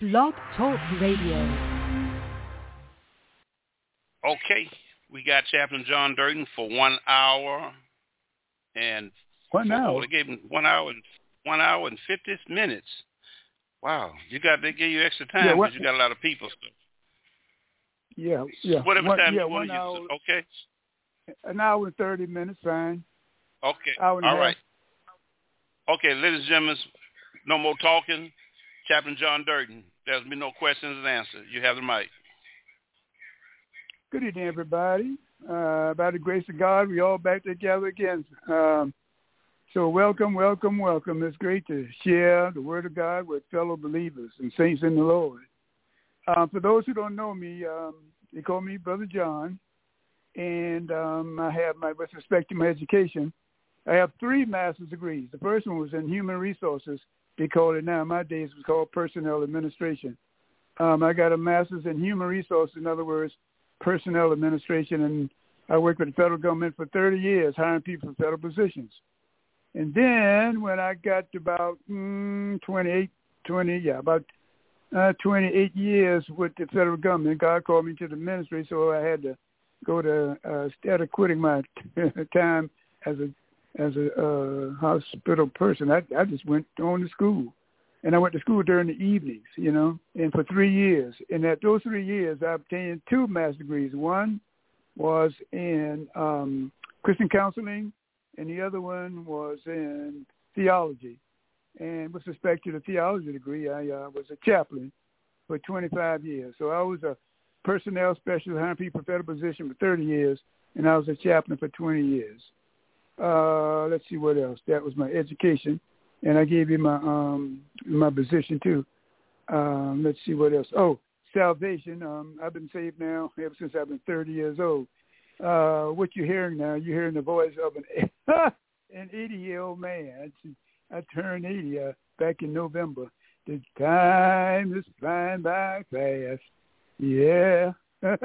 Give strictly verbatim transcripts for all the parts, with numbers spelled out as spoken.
Blog Talk Radio. Okay, we got Chaplain John Durden for one hour and one four, hour. They gave him one hour and one hour and fifty minutes. Wow, you got they gave you extra time yeah, because you got a lot of people. So. Yeah, yeah. Whatever one, time yeah, you want one to hour, use. Okay. An hour and thirty minutes, fine. Okay. Hour and All a half. right. Okay, ladies and gentlemen, no more talking. Chaplain John Durden. There's been no questions and answers. You have the mic. Good evening, everybody. Uh, by the grace of God, we all back together again. Um, so welcome, welcome, welcome. It's great to share the Word of God with fellow believers and saints in the Lord. Uh, for those who don't know me, um, they call me Brother John, and um, I have my, with respect to my education, I have three master's degrees. The first one was in human resources. They call it now. In my days, it was called personnel administration. Um, I got a master's in human resources, in other words, personnel administration, and I worked with the federal government for thirty years, hiring people for federal positions. And then when I got to about mm, twenty-eight, twenty, yeah, about uh, twenty-eight years with the federal government, God called me to the ministry, so I had to go to, uh, instead of quitting my time as a as a uh, hospital person, I, I just went on to school. And I went to school during the evenings, you know, and for three years. And at those three years, I obtained two master's degrees. One was in um, Christian counseling, and the other one was in theology. And with respect to the theology degree, I uh, was a chaplain for twenty-five years. So I was a personnel specialist, hiring people for federal position for thirty years, and I was a chaplain for twenty years. Uh, let's see what else. That was my education, and I gave you my um, my position too. Um, let's see what else. Oh, salvation. Um, I've been saved now ever since I've been thirty years old. Uh, what you're hearing now, you're hearing the voice of an an eighty-year-old man. I, I turned eighty uh, back in November. The time is flying by fast. Yeah.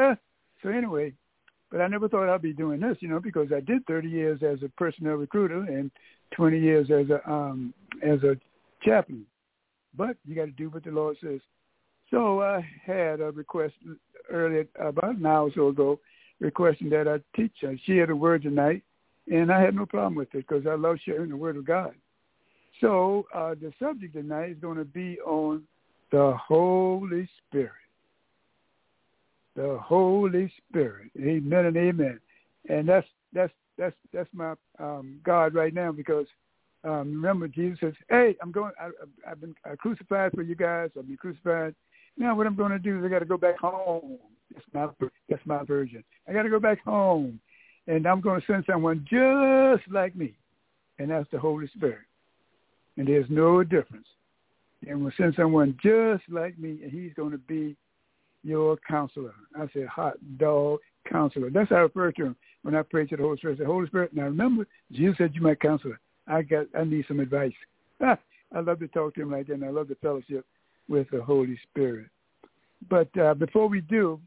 So anyway. But I never thought I'd be doing this, you know, because I did thirty years as a personnel recruiter and twenty years as a um, as a chaplain. But you got to do what the Lord says. So I had a request earlier, about an hour or so ago, requesting that I teach, I share the word tonight, and I had no problem with it because I love sharing the word of God. So uh, the subject tonight is going to be on the Holy Spirit. The Holy Spirit, amen and amen, and that's that's that's that's my um, God right now because um, remember Jesus says, "Hey, I'm going. I, I've been I crucified for you guys. I've been crucified. Now what I'm going to do is I got to go back home. That's my that's my version. I got to go back home, and I'm going to send someone just like me, and that's the Holy Spirit. And there's no difference. And we'll send someone just like me, and He's going to be your counselor. I said, hot dog counselor. That's how I refer to him when I pray to the Holy Spirit. I said, Holy Spirit, now remember, Jesus said you're my counselor. I got, I need some advice. I love to talk to him like that, and I love the fellowship with the Holy Spirit. But uh, before we do,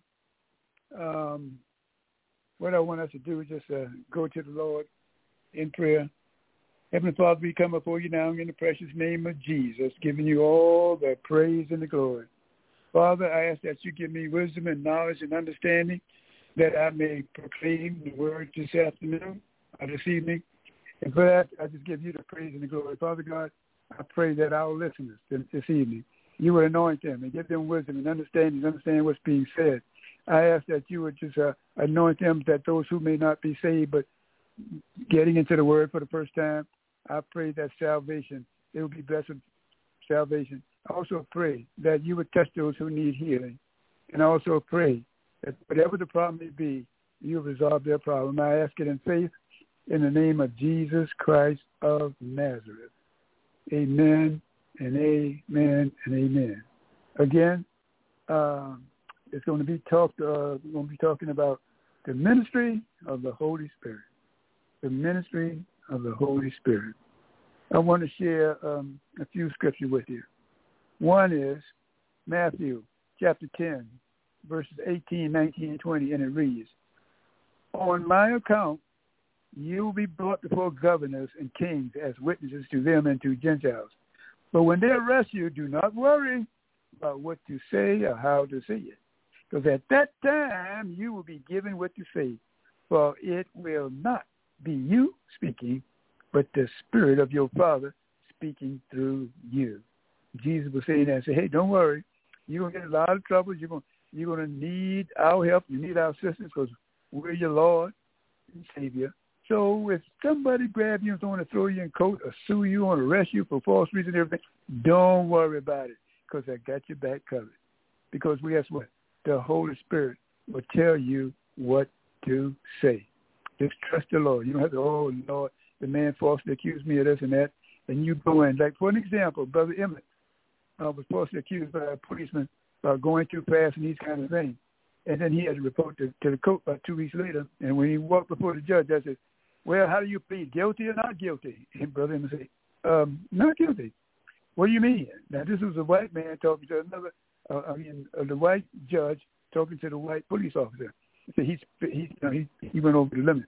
um, what I want us to do is just uh, go to the Lord in prayer. Heavenly Father, we come before you now in the precious name of Jesus, giving you all the praise and the glory. Father, I ask that you give me wisdom and knowledge and understanding that I may proclaim the word this afternoon or this evening. And for that, I just give you the praise and the glory. Father God, I pray that our listeners this evening, you would anoint them and give them wisdom and understanding and understand what's being said. I ask that you would just uh, anoint them, that those who may not be saved but getting into the word for the first time, I pray that salvation, they will be blessed with salvation. I also pray that you would touch those who need healing. And I also pray that whatever the problem may be, you resolve their problem. I ask it in faith in the name of Jesus Christ of Nazareth. Amen and amen and amen. Again, um, it's going to be talked. Uh, we're going to be talking about the ministry of the Holy Spirit. The ministry of the Holy Spirit. I want to share um, a few scriptures with you. One is Matthew chapter ten, verses eighteen, nineteen, and twenty, and it reads, on my account, you will be brought before governors and kings as witnesses to them and to Gentiles. But when they arrest you, do not worry about what to say or how to say it. Because at that time, you will be given what to say. For it will not be you speaking, but the Spirit of your Father speaking through you. Jesus was saying that and say, hey, don't worry. You're going to get in a lot of trouble. You're going, you're going to need our help. You need our assistance because we're your Lord and Savior. So if somebody grab you and want to throw you in court or sue you or arrest you for false reason and everything, don't worry about it because I got your back covered. Because we guess what? The Holy Spirit will tell you what to say. Just trust the Lord. You don't have to, oh, Lord, the man falsely accused me of this and that. And you go in. Like, for an example, Brother Emmett uh, was falsely accused by a policeman about going too fast and these kind of things. And then he had to report to, to the court about two weeks later. And when he walked before the judge, I said, well, how do you plead, guilty or not guilty? And Brother Emmett said, um, not guilty. What do you mean? Now, this was a white man talking to another, uh, I mean, uh, the white judge talking to the white police officer. So he's, he, you know, he, he went over the limit.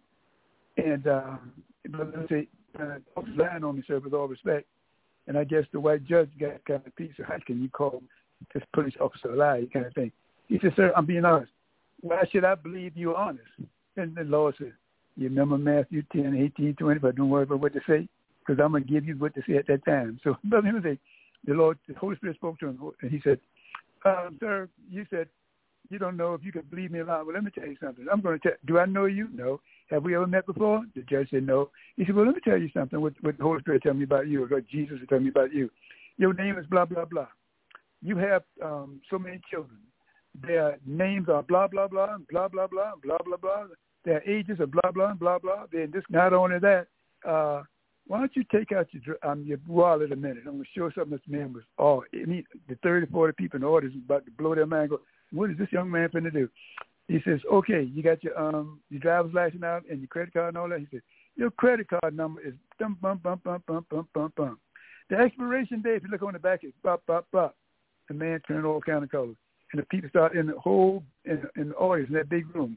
And uh, Brother Emmett said, uh, officer lying on me, sir, with all respect. And I guess the white judge got kind of piece of, how can you call this police officer a liar, kind of thing. He said, sir, I'm being honest. Why should I believe you're honest? And the Lord said, you remember Matthew ten, eighteen, twenty, but don't worry about what to say, because I'm going to give you what to say at that time. So Brother Emmett said, the Lord, the Holy Spirit spoke to him, and he said, um, sir, you said, you don't know if you can believe me or not. Well, let me tell you something. I'm going to tell, do I know you? No. Have we ever met before? The judge said no. He said, well, let me tell you something, what, what the Holy Spirit told me about you, or what Jesus is telling me about you. Your name is blah, blah, blah. You have um, so many children. Their names are blah, blah, blah, blah, blah, blah, blah, blah, blah. Their ages are blah, blah, blah, blah. Then just not only that, uh, why don't you take out your um, your wallet a minute? I'm going to show something this man was, oh, he, the thirty, forty people in the audience about to blow their mind. Go, what is this young man finna do? He says, okay, you got your um your driver's license out and your credit card and all that. He said, your credit card number is bum, bum, bum, bum, bum, bum, bum, bum. The expiration date, if you look on the back, is bop, bop, bop. The man turned all kind of colors. And the people started in the whole, in, in the audience, in that big room,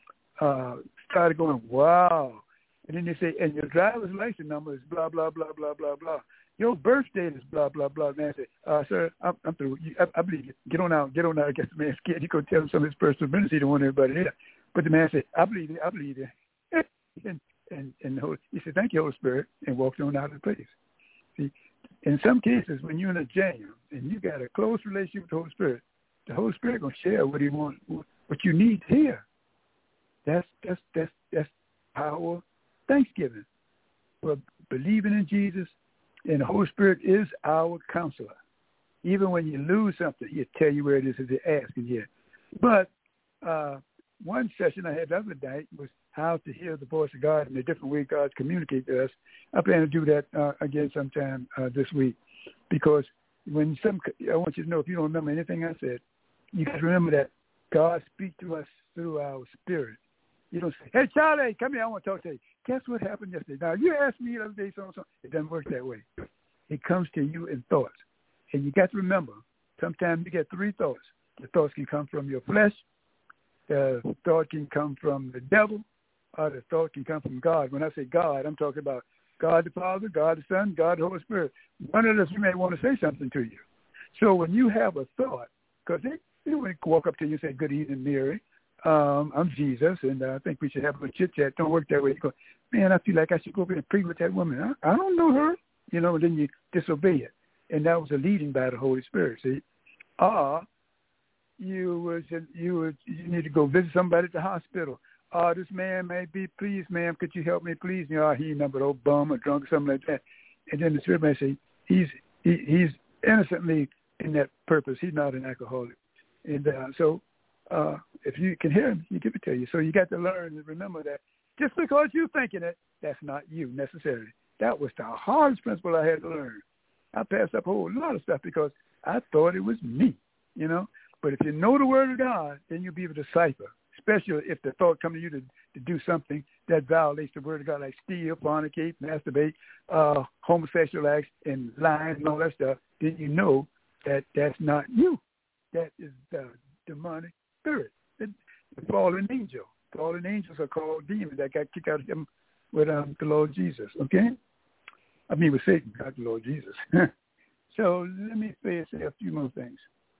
uh, started going, wow. And then they say, and your driver's license number is blah, blah, blah, blah, blah, blah. Your birth date is blah, blah, blah. Man said, uh, sir, I'm, I'm through. I, I believe you. Get on out. Get on out. I guess the man's scared. He could tell him some of his personal business. He don't want everybody there. But the man said, I believe it. I believe it. and and, and the Holy, he said, thank you, Holy Spirit, and walked on out of the place. See, in some cases, when you're in a jam and you got a close relationship with the Holy Spirit, the Holy Spirit gonna share what He wants, what you need to hear. That's that's that's that's our Thanksgiving for believing in Jesus, and the Holy Spirit is our counselor. Even when you lose something, He'll tell you where it is if you're asking here. But uh, one session I had the other night was how to hear the voice of God in a different way God communicates to us. I plan to do that uh, again sometime uh, this week, because when some, I want you to know, if you don't remember anything I said, you got to remember that God speaks to us through our spirit. You don't say, hey, Charlie, come here, I want to talk to you. Guess what happened yesterday? Now, you asked me the other day, so and so. It doesn't work that way. It comes to you in thoughts. And you got to remember, sometimes you get three thoughts. The thoughts can come from your flesh, the thought can come from the devil, or the thought can come from God. When I say God, I'm talking about God the Father, God the Son, God the Holy Spirit. One of us, you may want to say something to you. So when you have a thought, because they, they wouldn't walk up to you and say, good evening, Mary. Um, I'm Jesus, and uh, I think we should have a chit-chat. Don't work that way. You go, man, I feel like I should go over and pray with that woman. I, I don't know her. You know, and then you disobey it. And that was a leading by the Holy Spirit, see? Or you, was, you, was, you need to go visit somebody at the hospital. Oh, this man may be, please, ma'am, could you help me, please? You know, he numbered old bum or drunk or something like that. And then the Spirit may say, he's he, he's innocently in that purpose. He's not an alcoholic. And uh, so uh, if you can hear him, he give it to you. So you got to learn and remember that just because you're thinking it, that's not you necessarily. That was the hardest principle I had to learn. I passed up a whole lot of stuff because I thought it was me, you know. But if you know the Word of God, then you'll be able to decipher, especially if the thought comes to you to, to do something that violates the Word of God, like steal, fornicate, masturbate, uh, homosexual acts, and lying and all that stuff. Then you know that that's not you. That is the demonic spirit, the, the fallen angel. Fallen angels are called demons that got kicked out of him with um, the Lord Jesus, okay? I mean with Satan, not the Lord Jesus. So let me say, say a few more things.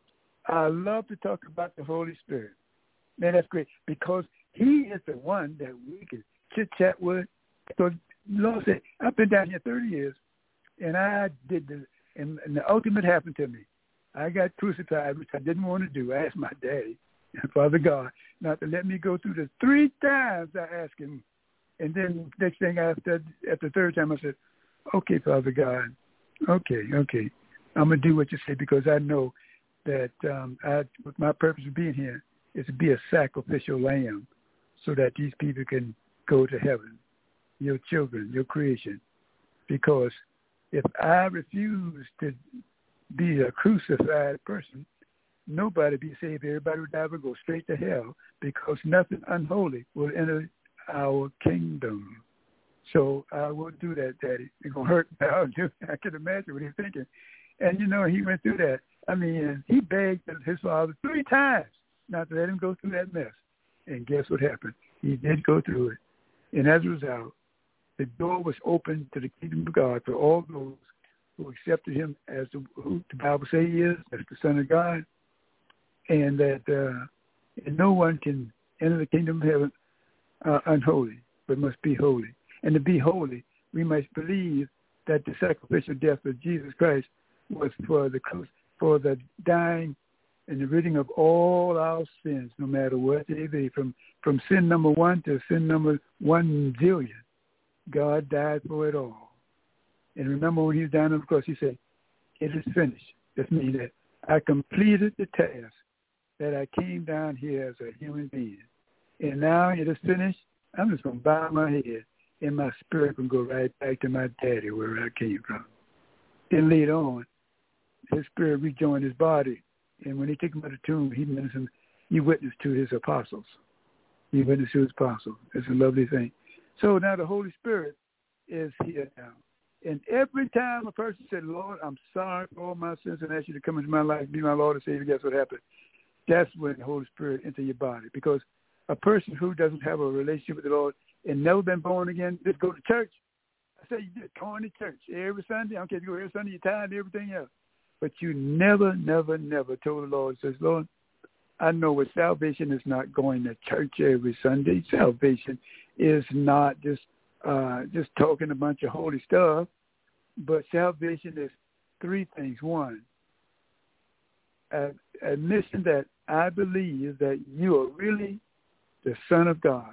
I love to talk about the Holy Spirit. Man, that's great because he is the one that we can chit-chat with. Because the Lord said, I've been down here thirty years, and I did the, and, and the ultimate happened to me. I got crucified, which I didn't want to do. I asked my daddy, Father God, not to let me go through this. Three times I asked him. And then next thing after, at the third time, I said, okay, Father God, okay, okay. I'm going to do what you say because I know that um, I, my purpose of being here is to be a sacrificial lamb so that these people can go to heaven, your children, your creation. Because if I refuse to be a crucified person, nobody be saved. Everybody would die will go straight to hell because nothing unholy will enter our kingdom. So I won't do that, Daddy. It's going to hurt. I can imagine what he's thinking. And, you know, he went through that. I mean, he begged his father three times not to let him go through that mess. And guess what happened? He did go through it. And as a result, the door was open to the kingdom of God for all those who accepted him as the, who the Bible says he is, as the Son of God, and that uh, and no one can enter the kingdom of heaven uh, unholy, but must be holy. And to be holy, we must believe that the sacrificial death of Jesus Christ was for the for the dying and the ridding of all our sins, no matter what they be, from from sin number one to sin number one zillion. God died for it all. And remember when he was down on the cross, he said, it is finished. That means that I completed the task that I came down here as a human being. And now it is finished. I'm just going to bow my head and my spirit can go right back to my daddy where I came from. Then later on, his spirit rejoined his body. And when he took him to the tomb, he mentioned, he witnessed to his apostles. He witnessed to his apostles. It's a lovely thing. So now the Holy Spirit is here now. And every time a person said, Lord, I'm sorry for all my sins and ask you to come into my life, be my Lord and Savior, guess what happened? That's when the Holy Spirit enters your body. Because a person who doesn't have a relationship with the Lord and never been born again, just go to church. I say you just going to church every Sunday. I don't care if you go every Sunday, you're tired and everything else. But you never, never, never told the Lord, says, Lord, I know what salvation is not going to church every Sunday. Salvation is not just uh, just talking a bunch of holy stuff, but salvation is three things. One, uh, admission that I believe that you are really the Son of God,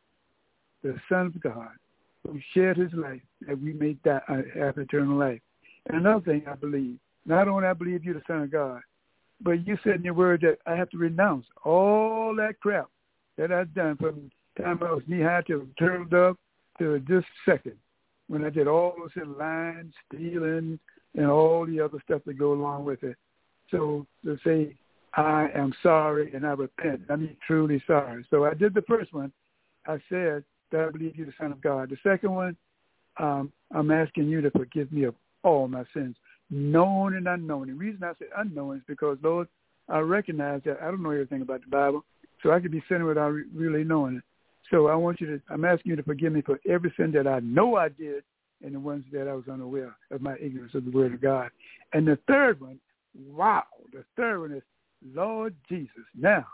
the Son of God, who shared his life that we may die, uh, have eternal life. And another thing I believe, not only I believe you're the Son of God, but you said in your word that I have to renounce all that crap that I've done from the time I was knee-high to turtle dove to this second, when I did all those lying, stealing, and all the other stuff that go along with it. So to say, I am sorry and I repent, I mean truly sorry. So I did the first one. I said that I believe you're the Son of God. The second one, um, I'm asking you to forgive me of all my sins, known and unknown. The reason I say unknown is because, Lord, I recognize that I don't know everything about the Bible, so I could be sinning without re- really knowing it. So I want you to, I'm asking you to forgive me for every sin that I know I did and the ones that I was unaware of my ignorance of the Word of God. And the third one, wow, the third one is, Lord Jesus, now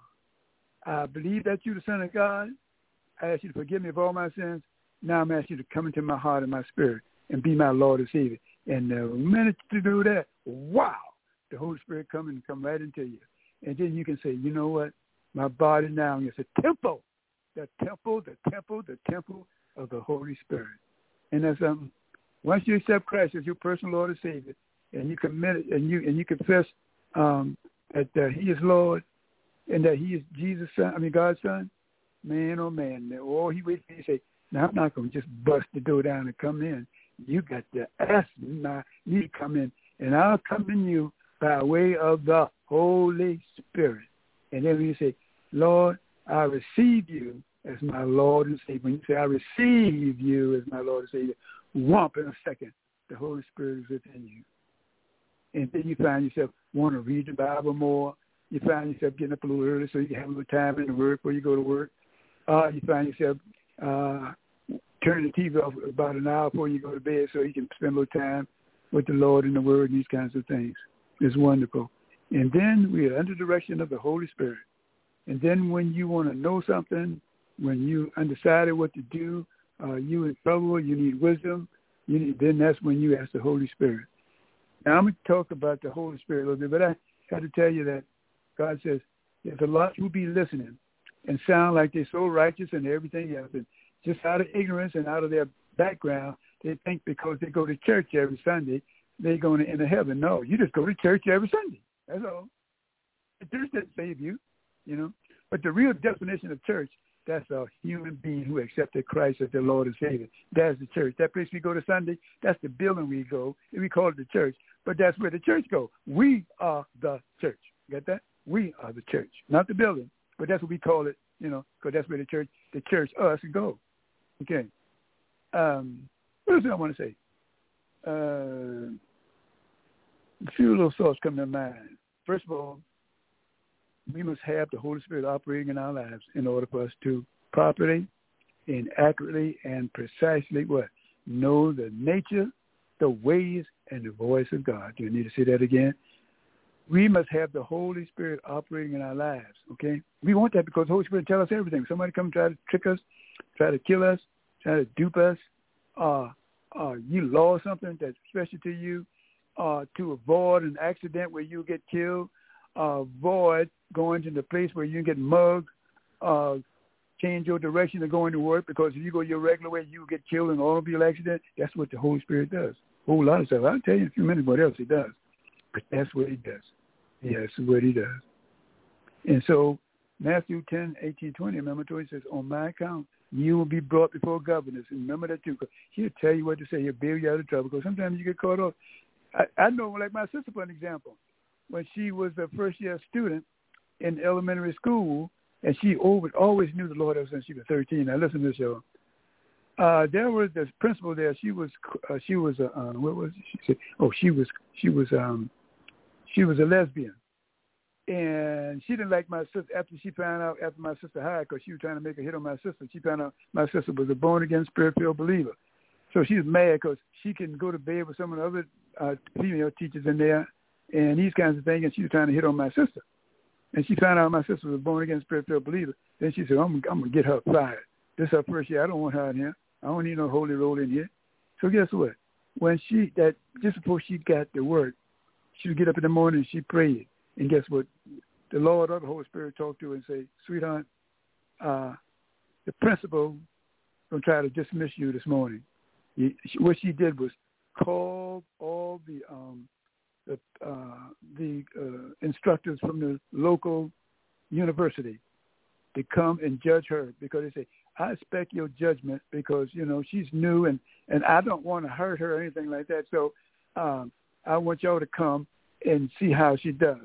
I believe that you're the Son of God. I ask you to forgive me of all my sins. Now I'm asking you to come into my heart and my spirit and be my Lord and Savior. And the minute you do that, wow, the Holy Spirit come and come right into you. And then you can say, you know what? My body now is a temple, the temple, the temple, the temple of the Holy Spirit. And that's um, once you accept Christ as your personal Lord and Savior, and you commit it, and you and you confess um, that uh, He is Lord, and that He is Jesus' Son, I mean God's Son, man, oh man, all He waits for you to say, now I'm not going to just bust the door down and come in. You got to ask me, now you to come in, and I'll come in you by way of the Holy Spirit. And then when you say, Lord, I receive you as my Lord and Savior. When you say, I receive you as my Lord and Savior, whomp, in a second, the Holy Spirit is within you. And then you find yourself want to read the Bible more. You find yourself getting up a little early so you can have a little time in the Word before you go to work. Uh, you find yourself uh, turning the T V off about an hour before you go to bed so you can spend a little time with the Lord and the Word and these kinds of things. It's wonderful. And then we are under direction of the Holy Spirit. And then when you want to know something, when you undecided what to do, uh, you in trouble, you need wisdom, you need, then that's when you ask the Holy Spirit. Now, I'm going to talk about the Holy Spirit a little bit, but I have to tell you that God says there's a lot who be listening and sound like they're so righteous and everything else. And just out of ignorance and out of their background, they think because they go to church every Sunday, they're going to enter heaven. No, you just go to church every Sunday. That's all. The church doesn't save you, you know. But the real definition of church, that's a human being who accepted Christ as their Lord and Savior. That's the church. That place we go to Sunday, that's the building we go, and we call it the church. But that's where the church go. We are the church. Get that? We are the church, not the building. But that's what we call it, you know, because that's where the church, the church, us, go. Okay. Um, what else do I want to say? Uh, a few little thoughts come to mind. First of all, we must have the Holy Spirit operating in our lives in order for us to properly and accurately and precisely what? Know the nature, the ways, and the voice of God. Do you need to say that again? We must have the Holy Spirit operating in our lives, okay? We want that because the Holy Spirit tells us everything. Somebody come try to trick us, try to kill us, try to dupe us, uh, uh, you lost something that's special to you, uh, to avoid an accident where you get killed, uh, avoid going to the place where you get mugged, uh, change your direction to going to work because if you go your regular way, you get killed in an automobile accident. That's what the Holy Spirit does. A whole lot of stuff. I'll tell you in a few minutes what else he does. But that's what he does. Yeah, that's what he does. And so Matthew ten, eighteen, twenty, remember he says, on my account, you will be brought before governors. And remember that too. Cause he'll tell you what to say. He'll bail you out of trouble because sometimes you get caught up. I, I know, like my sister, for an example, when she was a first-year student in elementary school, and she always, always knew the Lord ever since she was thirteen. Now, listen to this, y'all. Uh, there was this principal there. She was, uh, she was a, uh, what was it? She said? Oh, she was, she was, um, she was a lesbian, and she didn't like my sister. After she found out, after my sister hired, because she was trying to make a hit on my sister, she found out my sister was a born-again, spirit-filled believer. So she was mad because she can go to bed with some of the other uh, female teachers in there, and these kinds of things, and she was trying to hit on my sister. And she found out my sister was a born-again, spirit-filled believer. Then she said, I'm, I'm going to get her fired. This is her first year. I don't want her in here. I don't need no holy roll in here. So guess what? When she, that just before she got to work, she would get up in the morning and she prayed. And guess what? The Lord or the Holy Spirit talked to her and say, sweetheart, uh, the principal going to try to dismiss you this morning. He, she, what she did was call all the um, the, uh, the uh, instructors from the local university to come and judge her because they say, I expect your judgment because, you know, she's new and, and I don't want to hurt her or anything like that. So um, I want y'all to come and see how she does.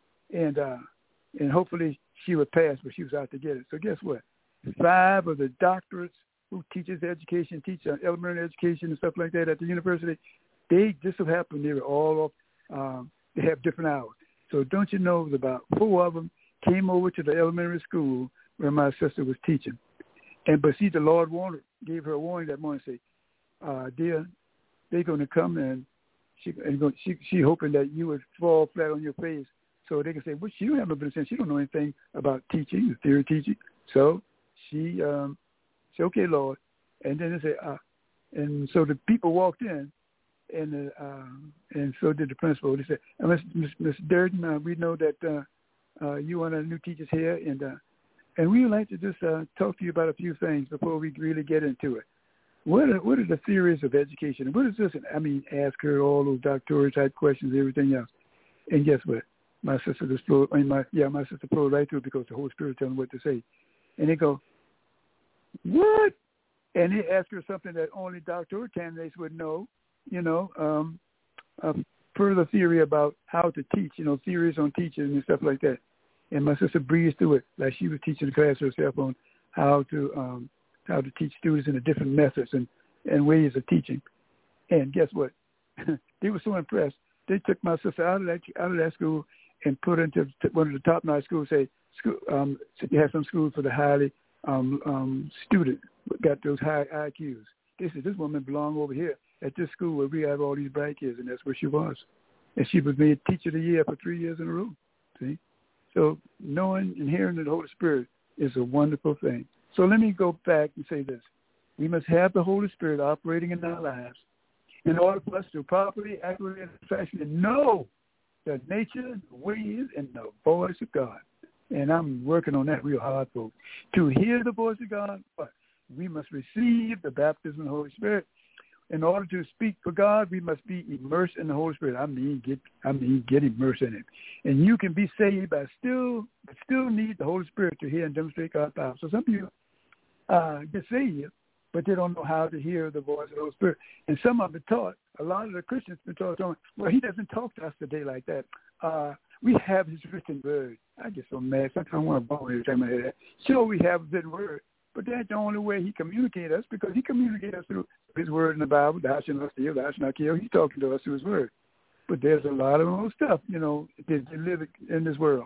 And uh, and hopefully she would pass, but she was out to get it. So guess what? Five of the doctorates who teaches education, teach uh, elementary education and stuff like that at the university, they just so happen they were all off. Um, they have different hours. So don't you know, about four of them came over to the elementary school where my sister was teaching. And but see, the Lord warned, gave her a warning that morning, say, uh, dear, they're going to come and she and go, she she hoping that you would fall flat on your face so they can say, well, she don't have no business. She don't know anything about teaching, the theory of teaching. So she um, said, okay, Lord. And then they say, uh, and so the people walked in, and uh, um, and so did the principal. They said, uh, Miss Miss Durden, uh, we know that uh, uh, you one of the new teachers here, and uh, and we would like to just uh, talk to you about a few things before we really get into it. What are, what are the theories of education? What is this? I mean, ask her all those doctoral type questions, everything else. And guess what? My sister just flowed, I mean, my, yeah, my sister flowed right through because the Holy Spirit told them what to say. And they go, what? And they ask her something that only doctoral candidates would know, you know, um, uh, further theory about how to teach, you know, theories on teaching and stuff like that. And my sister breezed through it like she was teaching the class herself on how to um, how to teach students in the different methods and, and ways of teaching. And guess what? They were so impressed. They took my sister out of that out of that school and put her into one of the top-notch schools. Say, school, um, you have some schools for the highly um, um, student got those high I Qs. They said this woman belonged over here at this school where we have all these bright kids, and that's where she was. And she was made Teacher of the Year for three years in a row. See? So knowing and hearing the Holy Spirit is a wonderful thing. So let me go back and say this. We must have the Holy Spirit operating in our lives in order for us to properly, accurately, and effectively know the nature, the ways, and the voice of God. And I'm working on that real hard, folks. To hear the voice of God, but we must receive the baptism of the Holy Spirit. In order to speak for God, we must be immersed in the Holy Spirit. I mean, get I mean, get immersed in it. And you can be saved, but still, still need the Holy Spirit to hear and demonstrate God's power. So some people uh, get saved, but they don't know how to hear the voice of the Holy Spirit. And some have been taught, a lot of the Christians have been taught, well, he doesn't talk to us today like that. Uh, we have his written word. I get so mad. Sometimes I want to bone every time I hear that. Sure, we have his written word, but that's the only way he communicates us, because he communicates us through his word in the Bible. Thou shalt not steal, thou shalt not kill. He's talking to us through his word. But there's a lot of old stuff, you know, that live in this world.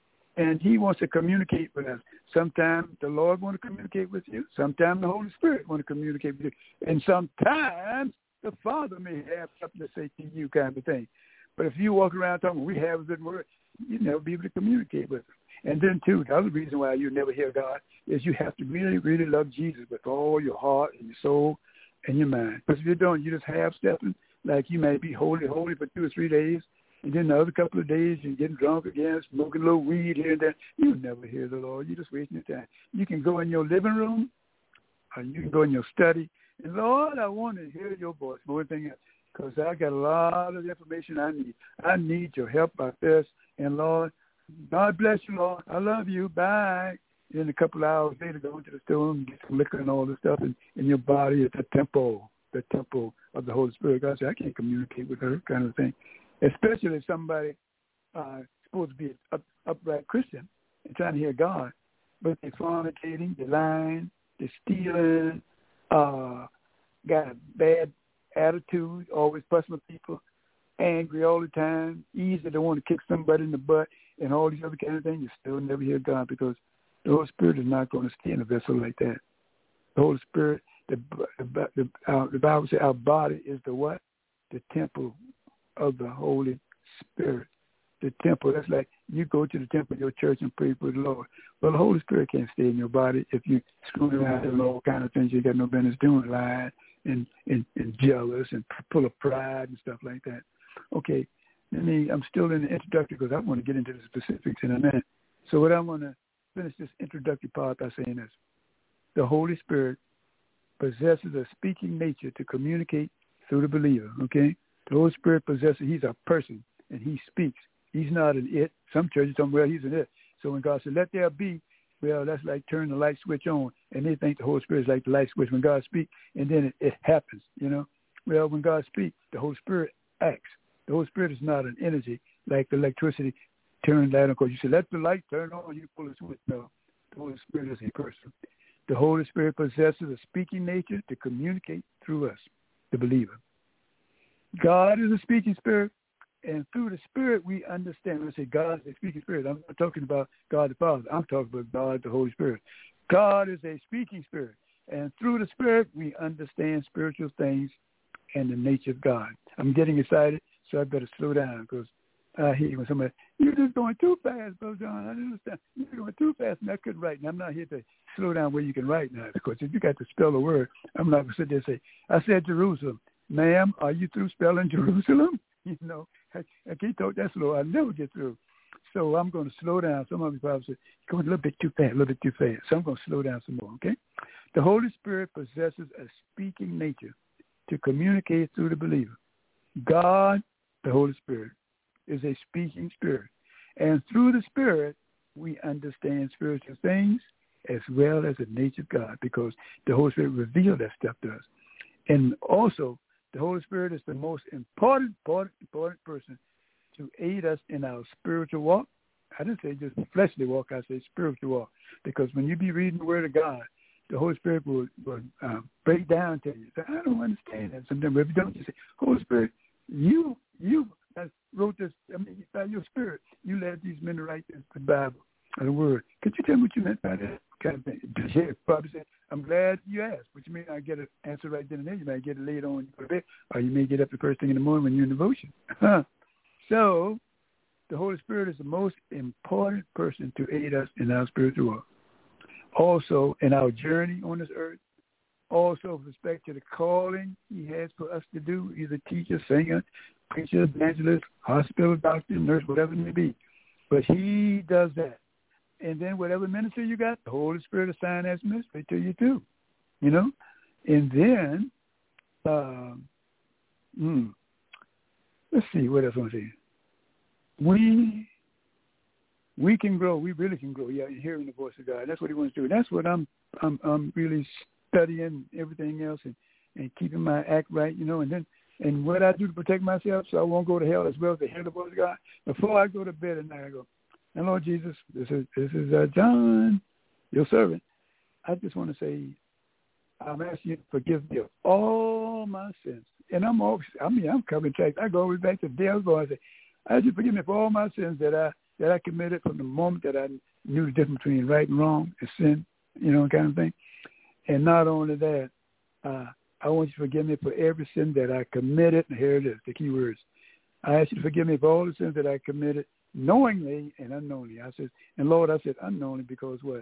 And he wants to communicate with us. Sometimes the Lord wants to communicate with you. Sometimes the Holy Spirit wants to communicate with you. And sometimes the Father may have something to say to you, kind of thing. But if you walk around talking, we have a good word, you'll never be able to communicate with him. And then, too, the other reason why you never hear God is you have to really, really love Jesus with all your heart and your soul and your mind. Because if you don't, you just half-stepping, like you may be holy, holy for two or three days, and then the other couple of days you're getting drunk again, smoking a little weed here and there. You'll never hear the Lord. You're just wasting your time. You can go in your living room, or you can go in your study, and, Lord, I want to hear your voice more than anything else, because I got a lot of information I need. I need your help by this. And, Lord, God bless you, Lord. I love you. Bye. And a couple of hours later, go into the store and get some liquor and all this stuff in, in your body. It's a temple, the temple of the Holy Spirit. God said, I can't communicate with her, kind of thing. Especially if somebody uh, supposed to be an up, upright Christian and trying to hear God, but they're fornicating, they're lying, they're stealing, uh, got a bad attitude, always fussing with people, angry all the time, easy to want to kick somebody in the butt, and all these other kind of things. You still never hear God, because the Holy Spirit is not going to stay in a vessel like that. The Holy Spirit, the the, the, our, the Bible says our body is the what? The temple of the Holy Spirit. The temple, that's like you go to the temple of your church and pray for the Lord. Well, the Holy Spirit can't stay in your body if you screw around and all kind of things you got no business doing, lying and, and, and jealous and full of pride and stuff like that. Okay, let me, I'm still in the introductory because I want to get into the specifics in a minute. So what I want to finish this introductory part by saying is, the Holy Spirit possesses a speaking nature to communicate through the believer, okay? The Holy Spirit possesses, he's a person, and he speaks. He's not an it. Some churches tell him, well, he's an it. So when God said, let there be, well, that's like turning the light switch on, and they think the Holy Spirit is like the light switch when God speaks, and then it, it happens, you know? Well, when God speaks, the Holy Spirit acts. The Holy Spirit is not an energy like the electricity turn that on. Because you say, let the light turn on, you pull the switch. No, the Holy Spirit is a person. The Holy Spirit possesses a speaking nature to communicate through us, the believer. God is a speaking spirit, and through the Spirit we understand. When I say God is a speaking spirit, I'm not talking about God the Father. I'm talking about God the Holy Spirit. God is a speaking spirit, and through the Spirit we understand spiritual things and the nature of God. I'm getting excited, so I better slow down, because I hear when somebody, you're just going too fast, Brother John. I don't understand. You're going too fast, and I couldn't write. And I'm not here to slow down where you can write now, because if you got to spell a word, I'm not going to sit there and say, I said Jerusalem. Ma'am, are you through spelling Jerusalem? You know, I, I can't talk that slow. I'll never get through. So I'm going to slow down. Some of you probably say, going a little bit too fast, a little bit too fast. So I'm going to slow down some more, okay? The Holy Spirit possesses a speaking nature to communicate through the believer. God, the Holy Spirit, is a speaking spirit. And through the Spirit, we understand spiritual things as well as the nature of God, because the Holy Spirit revealed that stuff to us. And also, the Holy Spirit is the most important, important, important person to aid us in our spiritual walk. I didn't say just fleshly walk, I say spiritual walk. Because when you be reading the Word of God, the Holy Spirit will, will uh, break down to you. Say, I don't understand that. Sometimes if you don't, you say, Holy Spirit, you you wrote this, I mean, by your Spirit, you led these men to write this, the Bible, the Word. Could you tell me what you meant by that kind of thing? Yeah, probably say, I'm glad you asked, but you may not get an answer right then and there. You may get it later on when you go to bed, or you may get up the first thing in the morning when you're in devotion. So the Holy Spirit is the most important person to aid us in our spiritual walk. Also, in our journey on this earth, also with respect to the calling he has for us to do, either teacher, singer, preacher, evangelist, hospital, doctor, nurse, whatever it may be. But he does that. And then whatever ministry you got, the Holy Spirit assigns as ministry to you too, you know. And then, um, hmm, let's see, what else I want to say? We we can grow. We really can grow. Yeah, hearing the voice of God. That's what he wants to do. That's what I'm I'm I'm really studying everything else and, and keeping my act right, you know. And then and what I do to protect myself so I won't go to hell as well as to hear the voice of God. Before I go to bed at night, I go, and Lord Jesus, this is this is uh, John, your servant. I just want to say, I'm asking you to forgive me of all my sins. And I'm always, I mean, I'm coming back. I go always back to the day I was born. I say, I ask you to forgive me for all my sins that I that I committed from the moment that I knew the difference between right and wrong and sin, you know, kind of thing. And not only that, uh, I want you to forgive me for every sin that I committed. And here it is, the key words. I ask you to forgive me for all the sins that I committed knowingly and unknowingly. I said, and Lord, I said unknowingly because what?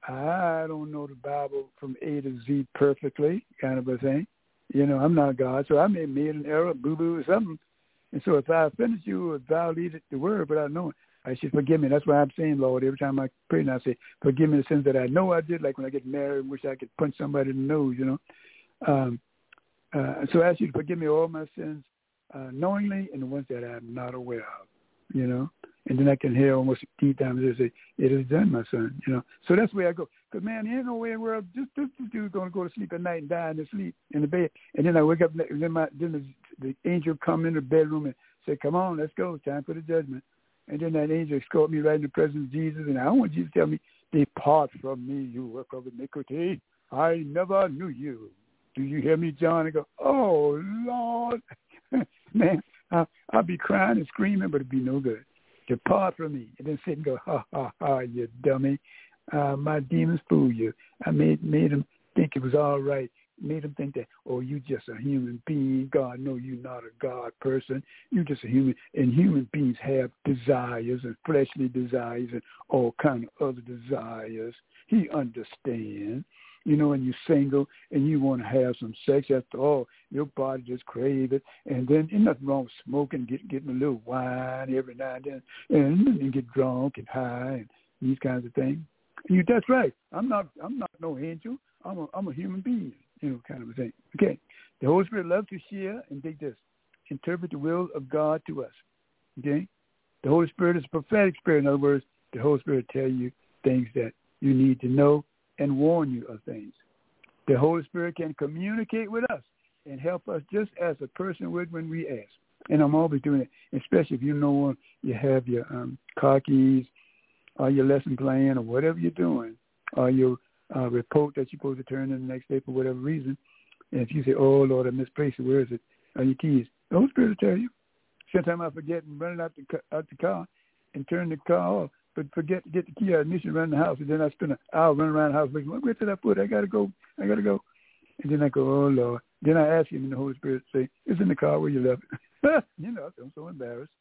I don't know the Bible from A to Z perfectly, kind of a thing. You know, I'm not God, so I may have made an error, boo-boo or something. And so if I offended you or violated the word, but I know it, I should forgive me. That's why I'm saying, Lord, every time I pray and I say, forgive me the sins that I know I did, like when I get married and wish I could punch somebody in the nose, you know. Um, uh, so I ask you to forgive me all my sins uh, knowingly and the ones that I'm not aware of, you know. And then I can hear almost deep down and say, it is done, my son, you know. So that's where I go. Because, man, there ain't no way in the world, this, this, this dude's going to go to sleep at night and die in his sleep in the bed. And then I wake up, and then, my, then the, the angel come in the bedroom and say, come on, let's go, time for the judgment. And then that angel escort me right in the presence of Jesus. And I don't want Jesus to tell me, depart from me, you work of iniquity. I never knew you. Do you hear me, John? And go, oh, Lord. Man, I'll, I'll be crying and screaming, but it'd be no good. Depart from me. And then sit and go, ha, ha, ha, you dummy. Uh, my demons fool you. I made made them think it was all right. Made them think that, oh, you just a human being. God, no, you're not a God person. You're just a human. And human beings have desires and fleshly desires and all kind of other desires. He understands. You know, and you're single and you want to have some sex. After all, your body just crave it. And then there's nothing wrong with smoking, get, getting a little wine every now and then, and then get drunk and high and these kinds of things. And you, that's right. I'm not. I'm not no angel. I'm a. I'm a human being. You know, kind of a thing. Okay. The Holy Spirit loves to share and take this, interpret the will of God to us. Okay. The Holy Spirit is a prophetic spirit. In other words, the Holy Spirit will tell you things that you need to know and warn you of things. The Holy Spirit can communicate with us and help us just as a person would when we ask. And I'm always doing it, especially if you know you have your um, car keys or your lesson plan or whatever you're doing, or your uh, report that you're supposed to turn in the next day for whatever reason. And if you say, oh, Lord, I misplaced it, where is it? Are your keys? The Holy Spirit will tell you. Sometimes I forget and running out the, out the car and turn the car off. But forget to get the key out and initially run the house, and then I spend an hour running around the house looking, where did I put it? I got to go. I got to go. And then I go, oh, Lord. Then I ask him, and the Holy Spirit say, it's in the car where you left it. You know, I'm so embarrassed.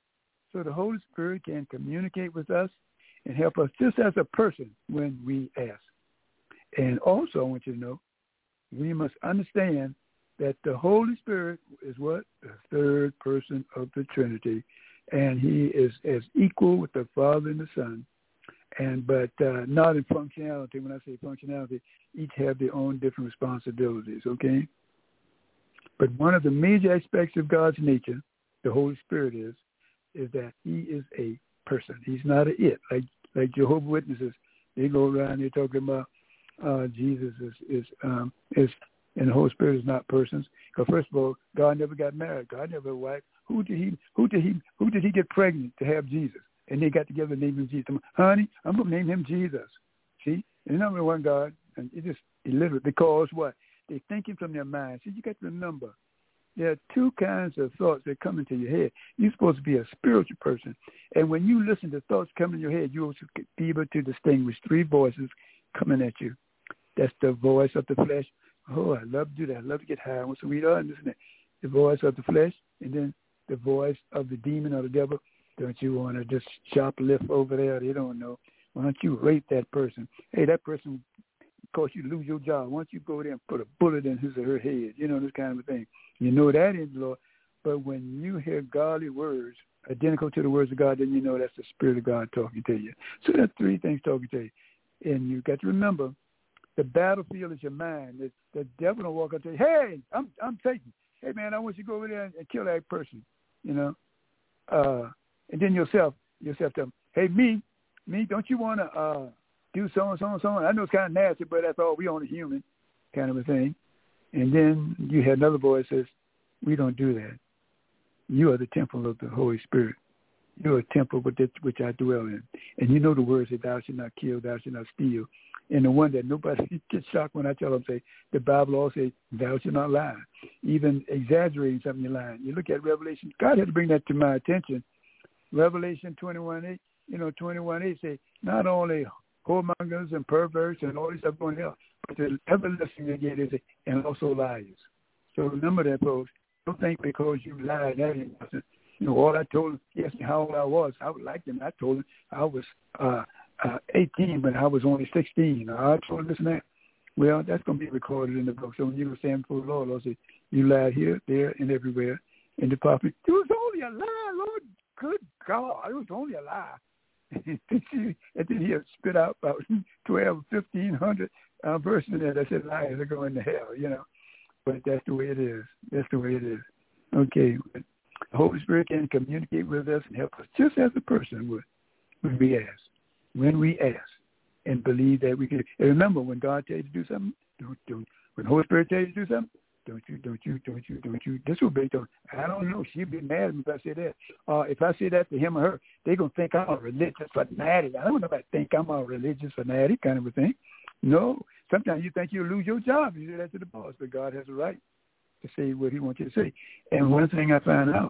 So the Holy Spirit can communicate with us and help us just as a person when we ask. And also, I want you to know, we must understand that the Holy Spirit is what? The third person of the Trinity. And he is as equal with the Father and the Son, and but uh, not in functionality. When I say functionality, each have their own different responsibilities, okay? But one of the major aspects of God's nature, the Holy Spirit is, is that he is a person. He's not a it. Like like Jehovah's Witnesses, they go around, they're talking about uh, Jesus is, is, um, is, and the Holy Spirit is not persons. Because first of all, God never got married. God never had a wife. Who did he? Who did he? Who did he get pregnant to have Jesus? And they got together and named him Jesus. Honey, I'm gonna name him Jesus. See, and number one God, and it just illiterate because what they thinking from their mind. See, you got to remember, there are two kinds of thoughts that come into your head. You're supposed to be a spiritual person, and when you listen to thoughts coming in your head, you'll be able to distinguish three voices coming at you. That's the voice of the flesh. Oh, I love to do that. I love to get high. I want some weed on, isn't it? The voice of the flesh, and then the voice of the demon or the devil, don't you want to just shoplift over there? They don't know. Why don't you rape that person? Hey, that person cause you lose your job. Why don't you go there and put a bullet in his or her head? You know, this kind of a thing. You know that is the Lord. But when you hear godly words identical to the words of God, then you know that's the Spirit of God talking to you. So that's three things talking to you. And you got to remember, the battlefield is your mind. The, the devil will walk up to you, hey, I'm I'm Satan. Hey, man, I want you to go over there and, and kill that person, you know. Uh, and then yourself, yourself tell them, hey, me, me, don't you want to uh, do so and so and so? I know it's kind of nasty, but that's all. We only human kind of a thing. And then you have another voice that says, we don't do that. You are the temple of the Holy Spirit. You are a temple with this, which I dwell in. And you know the words that thou shalt not kill, thou shalt not steal. And the one that nobody gets shocked when I tell them, say, the Bible also says, thou shalt not lie. Even exaggerating something you're lying. You look at Revelation. God had to bring that to my attention. Revelation twenty-one eight, you know, twenty-one eight say, not only whoremongers and perverts and all this stuff going hell, but the everlasting again is, and also liars. So remember that, folks. Don't think because you lied, that ain't nothing. You know, all I told him, yes, how old I was. I would like him. I told him I was uh, uh, eighteen, but I was only sixteen. I told him this and that. Well, that's going to be recorded in the book. So when you go stand before the Lord, Lord say, you lied here, there, and everywhere. And the prophet, it was only a lie, Lord. Good God, it was only a lie. And then he'll spit out about twelve, fifteen hundred uh, verses in there that said liars are going to hell, you know. But that's the way it is. That's the way it is. Okay. The Holy Spirit can communicate with us and help us just as a person would when we ask. When we ask and believe that we can. And remember, when God tells you to do something, don't, don't. When the Holy Spirit tells you to do something, don't you, don't you, don't you, don't you disobey. Don't. I don't know. She'd be mad at me if I say that. Uh, if I say that to him or her, they're going to think I'm a religious fanatic. I don't know if I think I'm a religious fanatic kind of a thing. No. Sometimes you think you'll lose your job if you say that to the boss, but God has a right to say what he wants you to say. And one thing I found out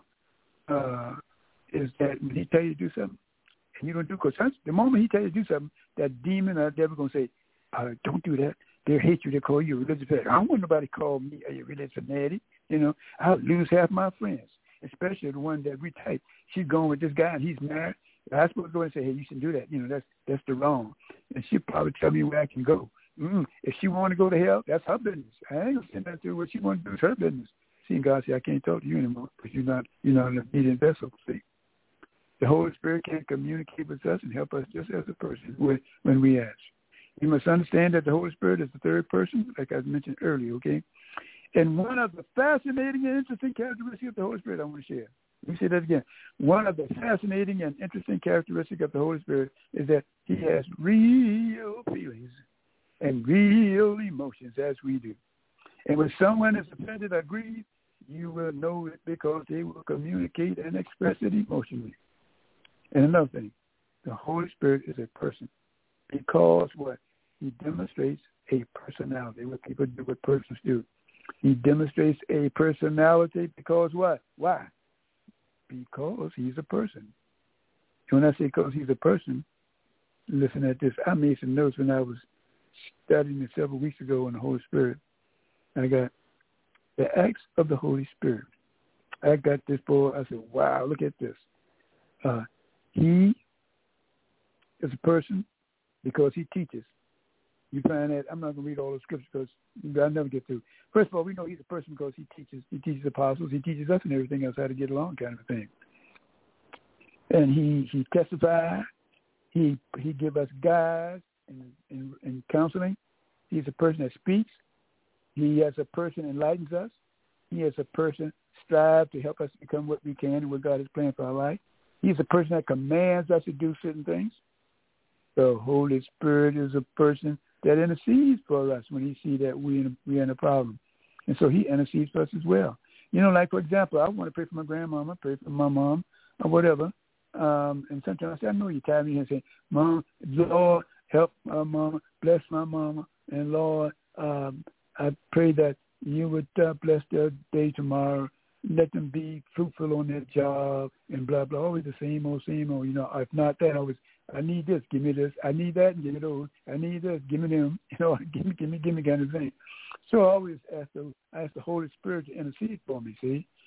uh, is that when he tell you to do something, and you don't do it, because the moment he tell you to do something, that demon or devil going to say, uh, don't do that. They'll hate you. They call you a religious fanatic. I don't want nobody to call me a religious fanatic. You know, I'll lose half my friends, especially the one that we type. She's going with this guy, and he's married. I'm supposed to go and say, hey, you shouldn't do that. You know, that's that's the wrong. And she'll probably tell me where I can go. Mm, if she want to go to hell, that's her business. I ain't gonna send that to her. What she want to do is her business. See, God say, I can't talk to you anymore because you're not, you're not an obedient vessel. See, the Holy Spirit can communicate with us and help us just as a person when, when we ask. You must understand that the Holy Spirit is the third person, like I mentioned earlier. Okay, and one of the fascinating and interesting characteristics of the Holy Spirit I want to share. Let me say that again. One of the fascinating and interesting characteristics of the Holy Spirit is that he has real feelings and real emotions as we do. And when someone is offended or grieved, you will know it because they will communicate and express it emotionally. And another thing, the Holy Spirit is a person because what? He demonstrates a personality, what people do, what persons do. He demonstrates a personality because what? Why? Because he's a person. And when I say because he's a person, listen at this. I made some notes when I was studying it several weeks ago on the Holy Spirit. I got the acts of the Holy Spirit. I got this boy. I said, wow, look at this. Uh, he is a person because he teaches. You find that, I'm not going to read all the scriptures because I'll never get through. First of all, we know he's a person because he teaches. He teaches apostles. He teaches us and everything else how to get along kind of a thing. And he, he testifies. He he give us guides and, and, and counseling. He's a person that speaks. He as a person enlightens us. He as a person strives to help us become what we can and what God has planned for our life. He's a person that commands us to do certain things. The Holy Spirit is a person that intercedes for us when he sees that we in, we're in a problem. And so he intercedes for us as well. You know, like, for example, I want to pray for my grandmama, pray for my mom, or whatever. Um, and sometimes I say, I know you're tired of me and say, Mom, Lord, help my mama, bless my mama, and Lord, um, I pray that you would uh, bless their day tomorrow, let them be fruitful on their job, and blah, blah, always the same old, same old, you know, if not that, always, I need this, give me this, I need that, and give me those, I need this, give me them, you know, give me, give me, give me kind of thing. So I always ask the, I ask the Holy Spirit to intercede for me, see,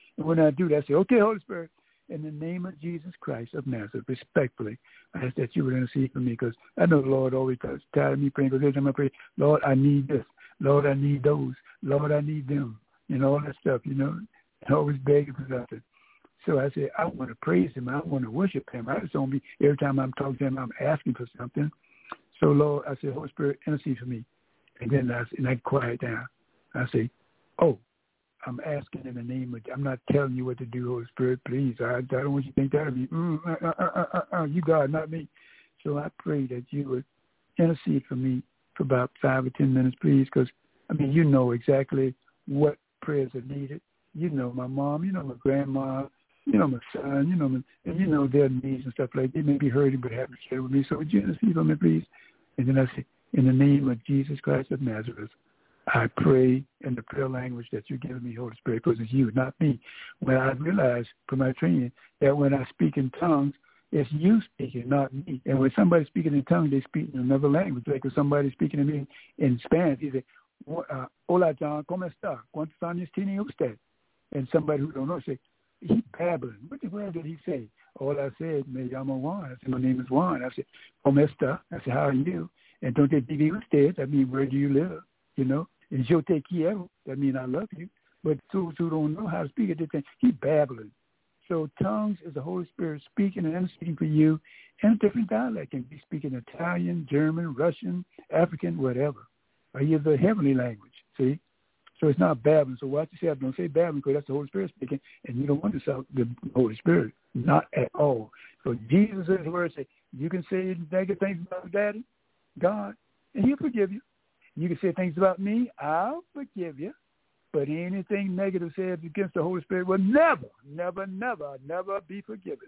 And when I do that, I say, okay, Holy Spirit, in the name of Jesus Christ of Nazareth, respectfully, I ask that you would intercede for me, because I know the Lord always gets tired of me praying, because every time I pray, Lord, I need this. Lord, I need those. Lord, I need them. And all that stuff, you know, and always begging for something. So I say, I want to praise him. I want to worship him. I just don't be, every time I'm talking to him, I'm asking for something. So, Lord, I say, Holy Spirit, intercede for me. And then I, and I quiet down. I say, oh, I'm asking in the name of, I'm not telling you what to do, Holy Spirit, please. I, I don't want you to think that of me. Mm, uh, uh, uh, uh, uh, you, God, not me. So I pray that you would intercede for me for about five or ten minutes, please, because, I mean, you know exactly what prayers are needed. You know my mom, you know my grandma, you know my son, you know, my, and you know their needs and stuff like that. They may be hurting, but haven't shared with me. So would you intercede for me, please? And then I say, in the name of Jesus Christ of Nazareth, I pray in the prayer language that you're giving me, Holy Spirit, because it's you, not me. When I realize from my training that when I speak in tongues, it's you speaking, not me. And when somebody's speaking in tongues, they speak in another language. Like if somebody's speaking to me in Spanish, he say, uh, hola, John, ¿cómo está? ¿Cuántos años tiene usted? And somebody who don't know say, he babbling. What the word did he say? All I said, me llamo Juan. I said, my name is Juan. I said, ¿cómo está? I said, how are you? And don't they vive usted? I mean, where do you live? You know? And yo te quiero. That means I love you. But those who don't know how to speak it, they think he babbling. So tongues is the Holy Spirit speaking and interceding for you in a different dialect. And be speaking Italian, German, Russian, African, whatever. Or either the heavenly language, see? So it's not babbling. So watch yourself. Don't say babbling, because that's the Holy Spirit speaking, and you don't want to sound the Holy Spirit. Not at all. So Jesus' word say, you can say negative things about Daddy, God, and he'll forgive you. You can say things about me, I'll forgive you. But anything negative said against the Holy Spirit will never, never, never, never be forgiven.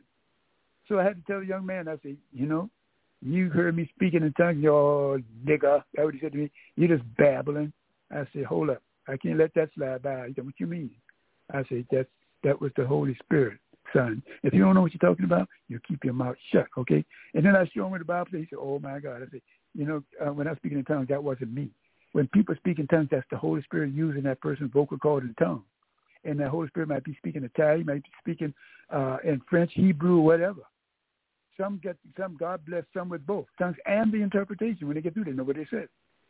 So I had to tell the young man, I said, you know, you heard me speaking in tongues, oh, nigga. That's what he said to me. You're just babbling. I said, hold up. I can't let that slide by. He said, what you mean? I said, that's, that was the Holy Spirit, son. If you don't know what you're talking about, you keep your mouth shut, okay? And then I showed him the Bible. He said, oh, my God. I said, you know, uh, when I was speaking in tongues, that wasn't me. When people speak in tongues, that's the Holy Spirit using that person's vocal cord and tongue. And that Holy Spirit might be speaking Italian, might be speaking uh, in French, Hebrew, whatever. Some get, some God bless some with both tongues and the interpretation. When they get through, they know what they said.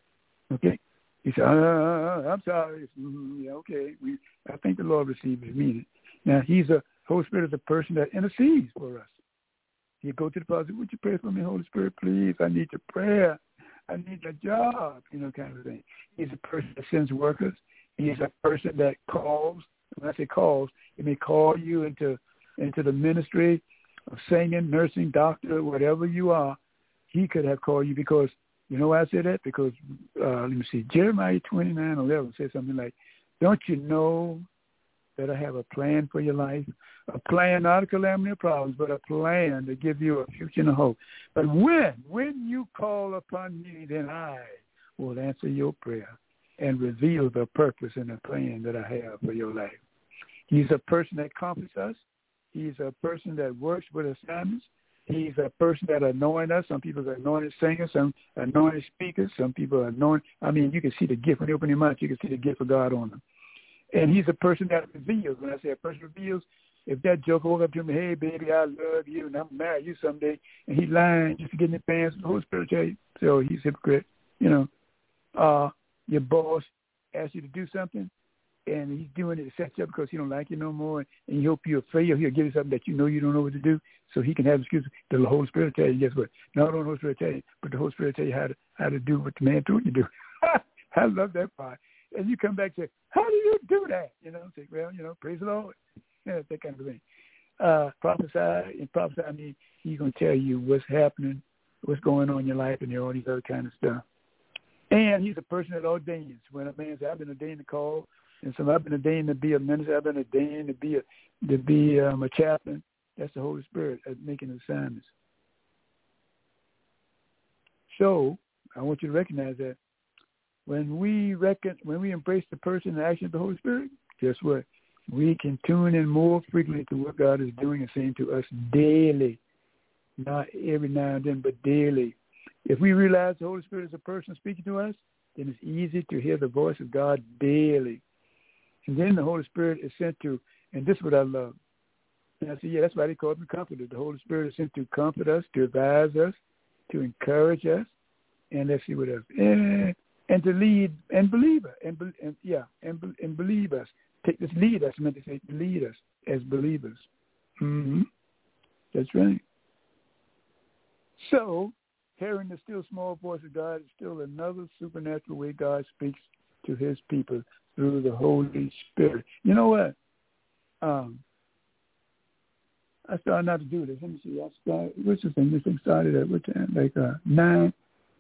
Okay? He said, uh, I'm sorry. Mm, yeah, okay. We, I think the Lord received his meaning. Now, he's a, Holy Spirit is a person that intercedes for us. You go to the Father, would you pray for me, Holy Spirit, please? I need your prayer. I need a job, you know, kind of thing. He's a person that sends workers. He's a person that calls. When I say calls, he may call you into into the ministry of singing, nursing, doctor, whatever you are. He could have called you because, you know why I say that? Because, uh, let me see, Jeremiah twenty-nine eleven says something like, don't you know that I have a plan for your life? A plan, not a calamity or problems, but a plan to give you a future and a hope. But when, when you call upon me, then I will answer your prayer and reveal the purpose and the plan that I have for your life. He's a person that comforts us. He's a person that works with assignments. He's a person that anoints us. Some people are anointed singers, some anointed speakers, some people are anointed. I mean, you can see the gift. When you open your mouth, you can see the gift of God on them. And he's a person that reveals. When I say a person reveals, if that joker walk up to me, hey, baby, I love you, and I'm marry you someday, and he's lying just to get in the pants, the Holy Spirit tell you, so he's a hypocrite. You know, uh, your boss asks you to do something, and he's doing it to set you up because he don't like you no more, and he hope you'll fail. He'll give you something that you know you don't know what to do, so he can have excuses. The Holy Spirit tell you, guess what? Not only the Holy Spirit tell you, but the Holy Spirit tell you how to how to do what the man told you to do. I love that part. And you come back and say, how do you do that? You know, say, well, you know, praise the Lord. Yeah, that kind of thing. Uh, prophesy, and prophesy, I mean, he's going to tell you what's happening, what's going on in your life, and all these other kind of stuff. And he's a person that ordains. When a man says, I've been ordained to call, and so I've been ordained to be a minister, I've been ordained to be a, to be um, a chaplain, that's the Holy Spirit making assignments. So I want you to recognize that when we reckon, when we embrace the person and action of the Holy Spirit, guess what? We can tune in more frequently to what God is doing and saying to us daily, not every now and then, but daily. If we realize the Holy Spirit is a person speaking to us, then it's easy to hear the voice of God daily. And then the Holy Spirit is sent to And this is what I love. And I said, yeah, that's why they call him the Comforter. The Holy Spirit is sent to comfort us, to advise us, to encourage us, and let's see what else. And, and to lead and believe us. And, and yeah, and, and believe us. Take this lead us, I meant to say, lead us as believers. Mm-hmm. That's right. So, hearing the still small voice of God is still another supernatural way God speaks to his people through the Holy Spirit. You know what? Um, I started not to do this. Let me see. I started, what's the thing? This thing started at what time? Like uh, nine,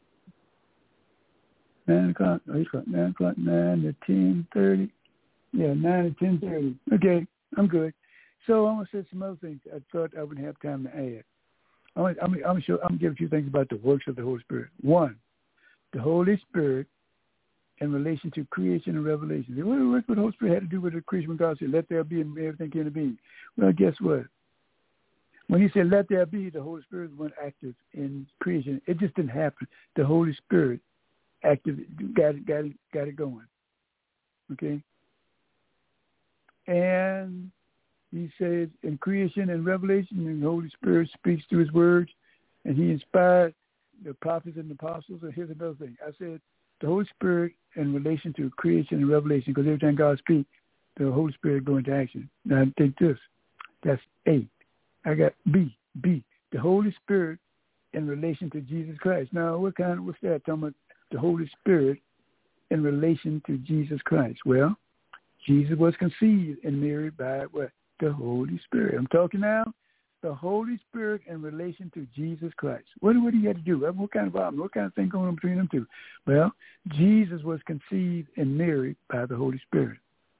nine o'clock, no, eight o'clock, nine o'clock, nine to ten thirty. Yeah, nine to ten thirty. Okay, I'm good. So I'm gonna say some other things I thought I wouldn't have time to add. I'm gonna, I'm gonna, I'm gonna, show, I'm gonna give a few things about the works of the Holy Spirit. One, the Holy Spirit in relation to creation and revelation. What the work of the Holy Spirit had to do with the creation when God said, "Let there be," and everything came to be? Well, guess what? When he said, "Let there be," the Holy Spirit went active in creation. It just didn't happen. The Holy Spirit active got it, got it, got it going. Okay. And he says in creation and revelation, and the Holy Spirit speaks through his words, and he inspired the prophets and the apostles. And here's another thing. I said the Holy Spirit in relation to creation and revelation, because every time God speaks, the Holy Spirit go into action. Now take this. That's A. I got B. B. The Holy Spirit in relation to Jesus Christ. Now, what kind of, what's that? Talking about the Holy Spirit in relation to Jesus Christ. Well, Jesus was conceived in Mary by what? The Holy Spirit. I'm talking now the Holy Spirit in relation to Jesus Christ. What, what do you have to do? What kind of problem? What kind of thing going on between them two? Well, Jesus was conceived in Mary by the Holy Spirit.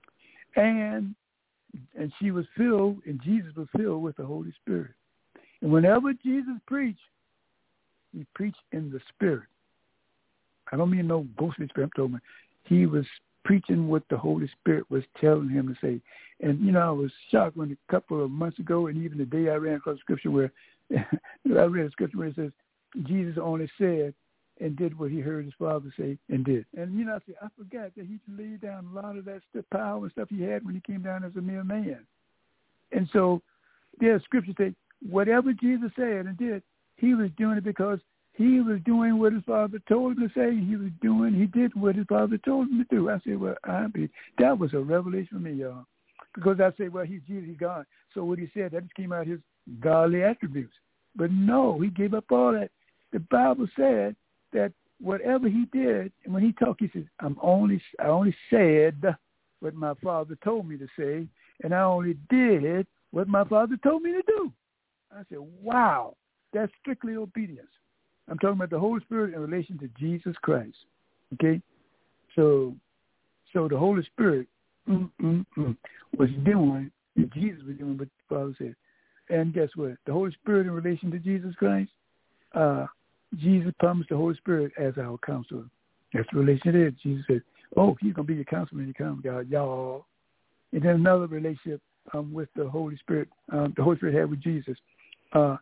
And and she was filled, and Jesus was filled with the Holy Spirit. And whenever Jesus preached, he preached in the Spirit. I don't mean no ghostly spirit. I'm talking about he was preaching what the Holy Spirit was telling him to say. And, you know, I was shocked when a couple of months ago, and even the day I ran across scripture where I read a scripture where it says Jesus only said and did what he heard his Father say and did. And, you know, I said, I forgot that he laid down a lot of that stuff, power and stuff he had when he came down as a mere man. And so there's scripture say, whatever Jesus said and did, he was doing it because he was doing what his Father told him to say. He was doing, he did what his Father told him to do. I said, well, I be, that was a revelation for me, y'all. Because I say, well, he's Jesus, he's God. So what he said, that just came out of his godly attributes. But no, he gave up all that. The Bible said that whatever he did, and when he talked, he said, I'm only, I only said what my Father told me to say, and I only did what my Father told me to do. I said, wow, that's strictly obedience. I'm talking about the Holy Spirit in relation to Jesus Christ. Okay? So so the Holy Spirit mm, mm, mm, was doing what Jesus was doing what the Father said. And guess what? The Holy Spirit in relation to Jesus Christ, uh, Jesus promised the Holy Spirit as our counselor. That's the relation it is. Jesus said, oh, he's going to be your counselor when you come, God, y'all. And then another relationship um, with the Holy Spirit, um, the Holy Spirit had with Jesus. Uh,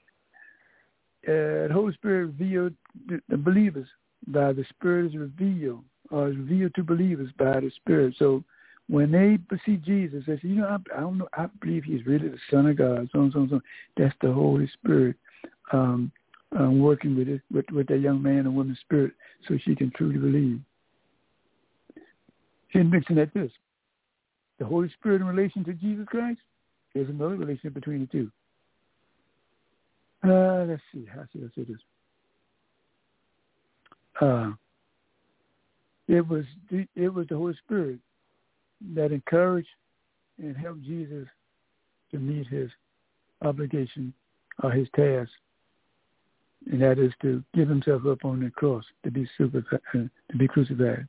Uh, the Holy Spirit revealed the, the believers by the Spirit is revealed, or is revealed to believers by the Spirit. So when they see Jesus, they say, you know, I, I don't know, I believe he's really the Son of God, so on, so on, so on. That's the Holy Spirit um, um, working with it, with, with that young man and woman's spirit so she can truly believe. And mixing at this, the Holy Spirit in relation to Jesus Christ, there's another relationship between the two. Uh, let's see. How should I say this? Uh, it was the, it was the Holy Spirit that encouraged and helped Jesus to meet his obligation or his task, and that is to give himself up on the cross to be super, uh, to be crucified.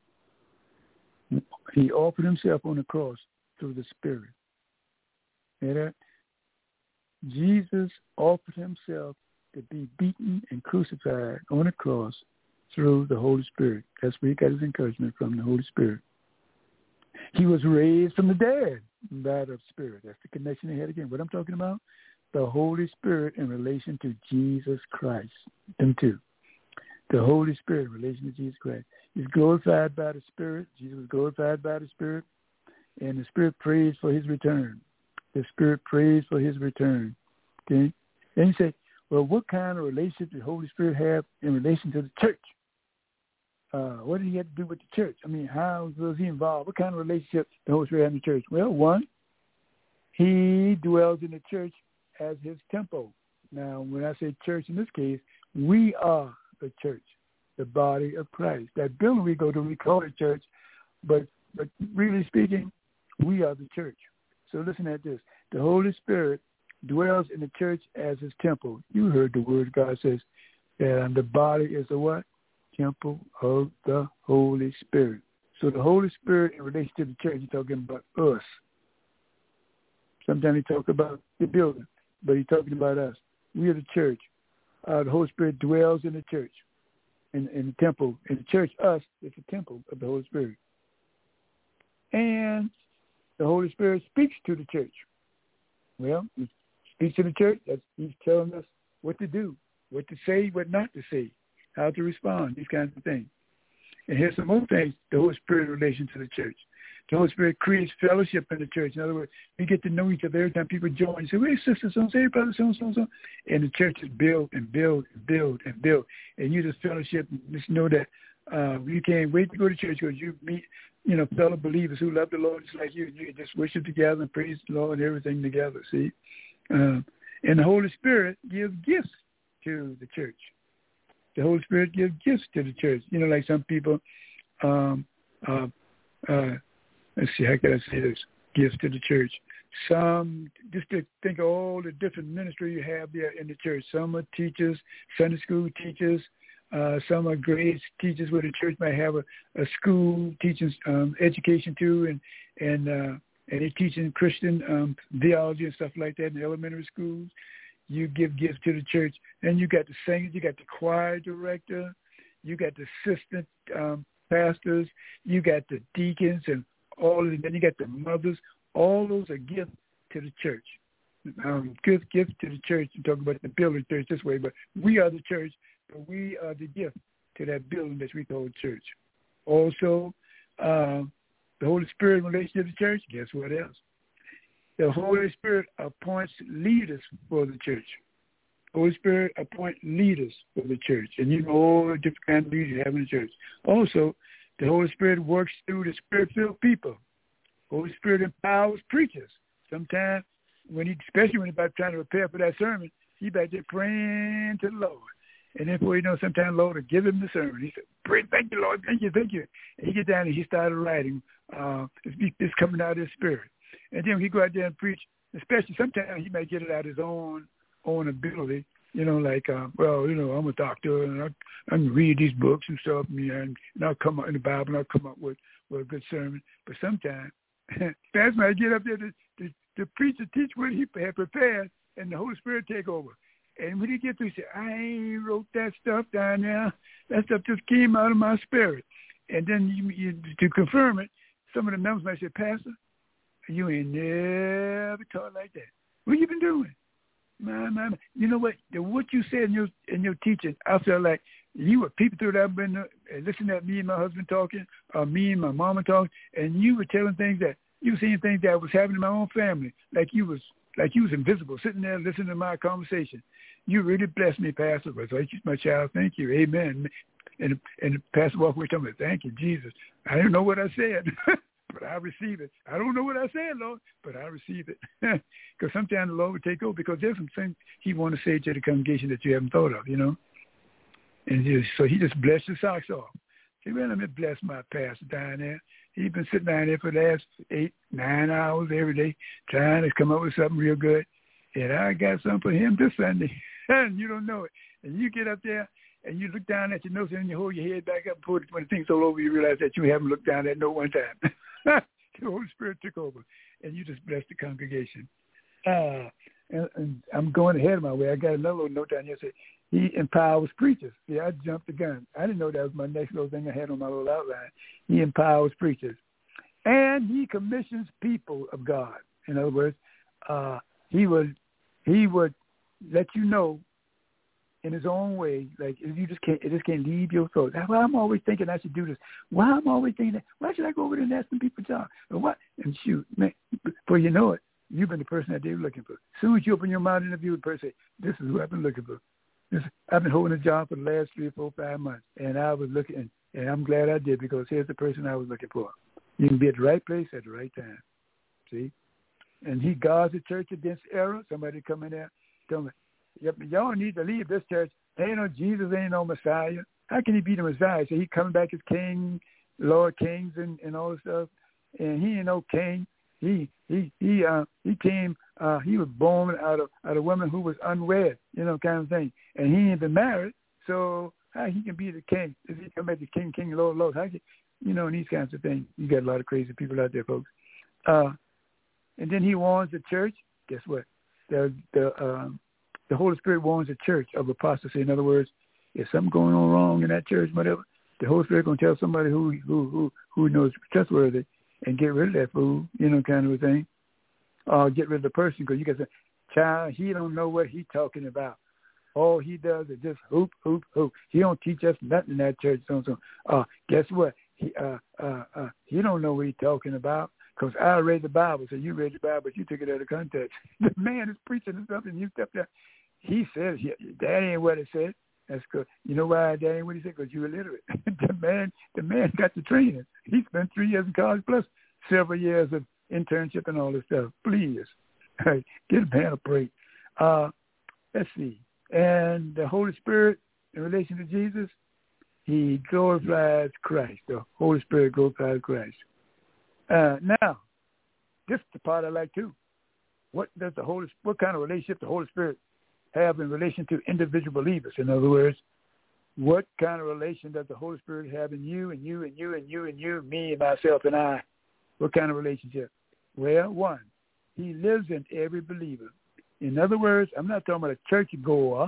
He offered himself on the cross through the Spirit. Hear that? Jesus offered himself to be beaten and crucified on the cross through the Holy Spirit. That's where he got his encouragement from, the Holy Spirit. He was raised from the dead by the Spirit. That's the connection they had again. What I'm talking about? The Holy Spirit in relation to Jesus Christ. Them two. The Holy Spirit in relation to Jesus Christ. He's glorified by the Spirit. Jesus was glorified by the Spirit. And the Spirit prays for his return. The Spirit prays for his return. Okay? Then you say, well, what kind of relationship does the Holy Spirit have in relation to the church? Uh, what did he have to do with the church? I mean, how was he involved? What kind of relationship does the Holy Spirit have in the church? Well, one, he dwells in the church as his temple. Now, when I say church in this case, we are the church, the body of Christ. That building we go to, we call it church, but but really speaking, we are the church. So listen at this. The Holy Spirit dwells in the church as his temple. You heard the word God says that the body is the what? Temple of the Holy Spirit. So the Holy Spirit in relation to the church, he's talking about us. Sometimes he talks about the building, but he's talking about us. We are the church. Uh, the Holy Spirit dwells in the church, in, in the temple. In the church, us, is the temple of the Holy Spirit. And the Holy Spirit speaks to the church. Well, he speaks to the church. That's, he's telling us what to do, what to say, what not to say, how to respond, these kinds of things. And here's some more things, the Holy Spirit in relation to the church. The Holy Spirit creates fellowship in the church. In other words, we get to know each other every time people join. You say, hey, sister, so hey, brother, so so so. And the church is build and build and build and build. And you just fellowship and just know that uh, you can't wait to go to church because you meet, you know, fellow believers who love the Lord just like you. You can just worship together and praise the Lord and everything together, see? Uh, and the Holy Spirit gives gifts to the church. The Holy Spirit gives gifts to the church. You know, like some people, um, uh, uh, let's see, how can I say this? Gifts to the church. Some, just to think of all the different ministry you have there in the church. Some are teachers, Sunday school teachers. Uh, some are grades teachers where the church might have a, a school teaching um, education too, and and uh, and they're teaching Christian um, theology and stuff like that in the elementary schools. You give gifts to the church. Then you got the singers, you got the choir director, you got the assistant um, pastors, you got the deacons and all of them. Then you got the mothers. All those are gifts to the church. Um, gifts, gifts to the church. You talk about the building church this way, but we are the church, but we are the gift to that building that we call church. Also, uh, the Holy Spirit in relation to the church, guess what else? The Holy Spirit appoints leaders for the church. Holy Spirit appoints leaders for the church. And you know all the different kinds of leaders you have in the church. Also, the Holy Spirit works through the Spirit-filled people. Holy Spirit empowers preachers. Sometimes, when he, especially when he's about trying to prepare for that sermon, he's about there praying to the Lord. And then before you know, sometimes the Lord will give him the sermon. He said, pray, thank you, Lord, thank you, thank you. And he get down and he started writing. Uh, it's, it's coming out of his spirit. And then when he go out there and preach, especially sometimes he might get it out of his own own ability, you know, like, uh, well, you know, I'm a doctor and I, I can read these books and stuff, and, and I'll come up in the Bible and I'll come up with, with a good sermon. But sometimes, Pastor might get up there to, to, to preach and teach what he had prepared, and the Holy Spirit take over. And when he gets through, he said, I ain't wrote that stuff down there. That stuff just came out of my spirit. And then you, you, to confirm it, some of the members might say, Pastor, you ain't never taught like that. What you been doing? My, my, my. You know what? The, what you said in your in your teaching, I felt like you were peeping through that window and listening at me and my husband talking, or me and my mama talking, and you were telling things that you were seeing things that was happening in my own family, like you was like you was invisible, sitting there listening to my conversation. You really blessed me, Pastor. I was like, my child, thank you, amen. And and the pastor walked away telling me, thank you, Jesus. I didn't know what I said. But I receive it. I don't know what I said, Lord, but I receive it. Because sometimes the Lord will take over because there's some things he want to say to the congregation that you haven't thought of, you know. And just, so he just blessed your socks off. Say, well, let me bless my pastor down there. He's been sitting down there for the last eight, nine hours every day trying to come up with something real good. And I got something for him this Sunday. And you don't know it. And you get up there and you look down at your notes and you hold your head back up before when the thing's all over, you realize that you haven't looked down at no one time. The Holy Spirit took over, and you just blessed the congregation. Uh, and, and I'm going ahead of my way. I got another little note down here that says, he empowers preachers. See, I jumped the gun. I didn't know that was my next little thing I had on my little outline. He empowers preachers. And he commissions people of God. In other words, uh, he would he would let you know in his own way, like you just can't, it just can't leave your thoughts. Well, I'm always thinking I should do this. Why I'm always thinking that? Why should I go over there and ask some people job? Or what? And shoot, man, before you know it, you've been the person that they were looking for. As soon as you open your mouth and interview, the person say, this is who I've been looking for. This, I've been holding a job for the last three, four, five months, and I was looking, and I'm glad I did because here's the person I was looking for. You can be at the right place at the right time. See? And he guards the church against error. Somebody come in there, tell me, yep, y'all need to leave this church. Ain't no Jesus, ain't no Messiah. How can he be the Messiah? So he coming back as king, Lord Kings and, and all this stuff. And he ain't no king. He he he uh he came uh he was born out of out of a woman who was unwed, you know, kind of thing. And he ain't been married, so how he can be the king? If he come back as king, king, Lord, Lord, how can, you know, and these kinds of things. You got a lot of crazy people out there, folks. Uh and then he warns the church. Guess what? The the um the Holy Spirit warns the church of apostasy. In other words, if something going on wrong in that church, whatever, the Holy Spirit gonna tell somebody who who who who knows trustworthy and get rid of that fool, you know, kind of a thing. Or get rid of the person because you can say, child, he don't know what he talking about. All he does is just hoop, hoop, hoop. He don't teach us nothing in that church. So, so. Uh, guess what? He uh, uh, uh, he don't know what he's talking about because I read the Bible. So you read the Bible, but you took it out of context. The man is preaching and stuff, and you stepped there. He said, that ain't what it said. That's good. You know why that ain't what he said? Because you're illiterate. the man, the man got the training. He spent three years in college plus several years of internship and all this stuff. Please, hey, get a man a break. Uh, let's see. And the Holy Spirit, in relation to Jesus, he glorifies Christ. The Holy Spirit glorifies Christ. Uh, now, this is the part I like too. What does the Holy? What kind of relationship the Holy Spirit have in relation to individual believers? In other words, what kind of relation does the Holy Spirit have in you and you and you and you and you, me and myself and I? What kind of relationship? Well, one, he lives in every believer. In other words, I'm not talking about a church goer.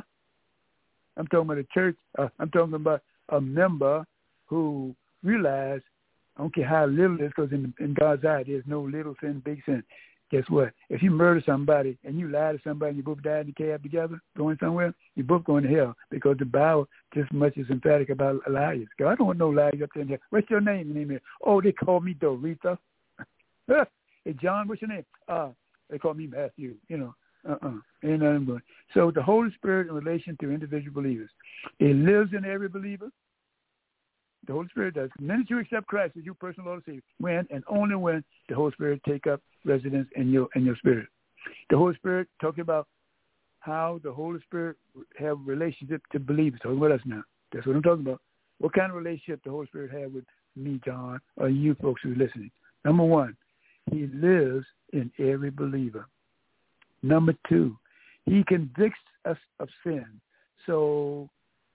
I'm talking about a church. Uh, I'm talking about a member who realize, I don't care how little it is, because in, in God's eye, there's no little sin, big sin. Guess what? If you murder somebody and you lie to somebody and you both die in the cab together, going somewhere, you're both going to hell because the Bible just as much is emphatic about liars. God, I don't want no liars up there in here. What's your name? Name is, oh, they call me Dorita. Hey, John, what's your name? Uh, they call me Matthew, you know. Uh-uh. Ain't nothing going. So the Holy Spirit in relation to individual believers. It lives in every believer. The Holy Spirit does. The minute you accept Christ as your personal Lord and Savior, when and only when the Holy Spirit take up residence in your in your spirit. The Holy Spirit, talking about how the Holy Spirit have relationship to believers. Talking about us now. That's what I'm talking about. What kind of relationship the Holy Spirit have with me, John, or you folks who are listening? Number one, he lives in every believer. Number two, he convicts us of sin. So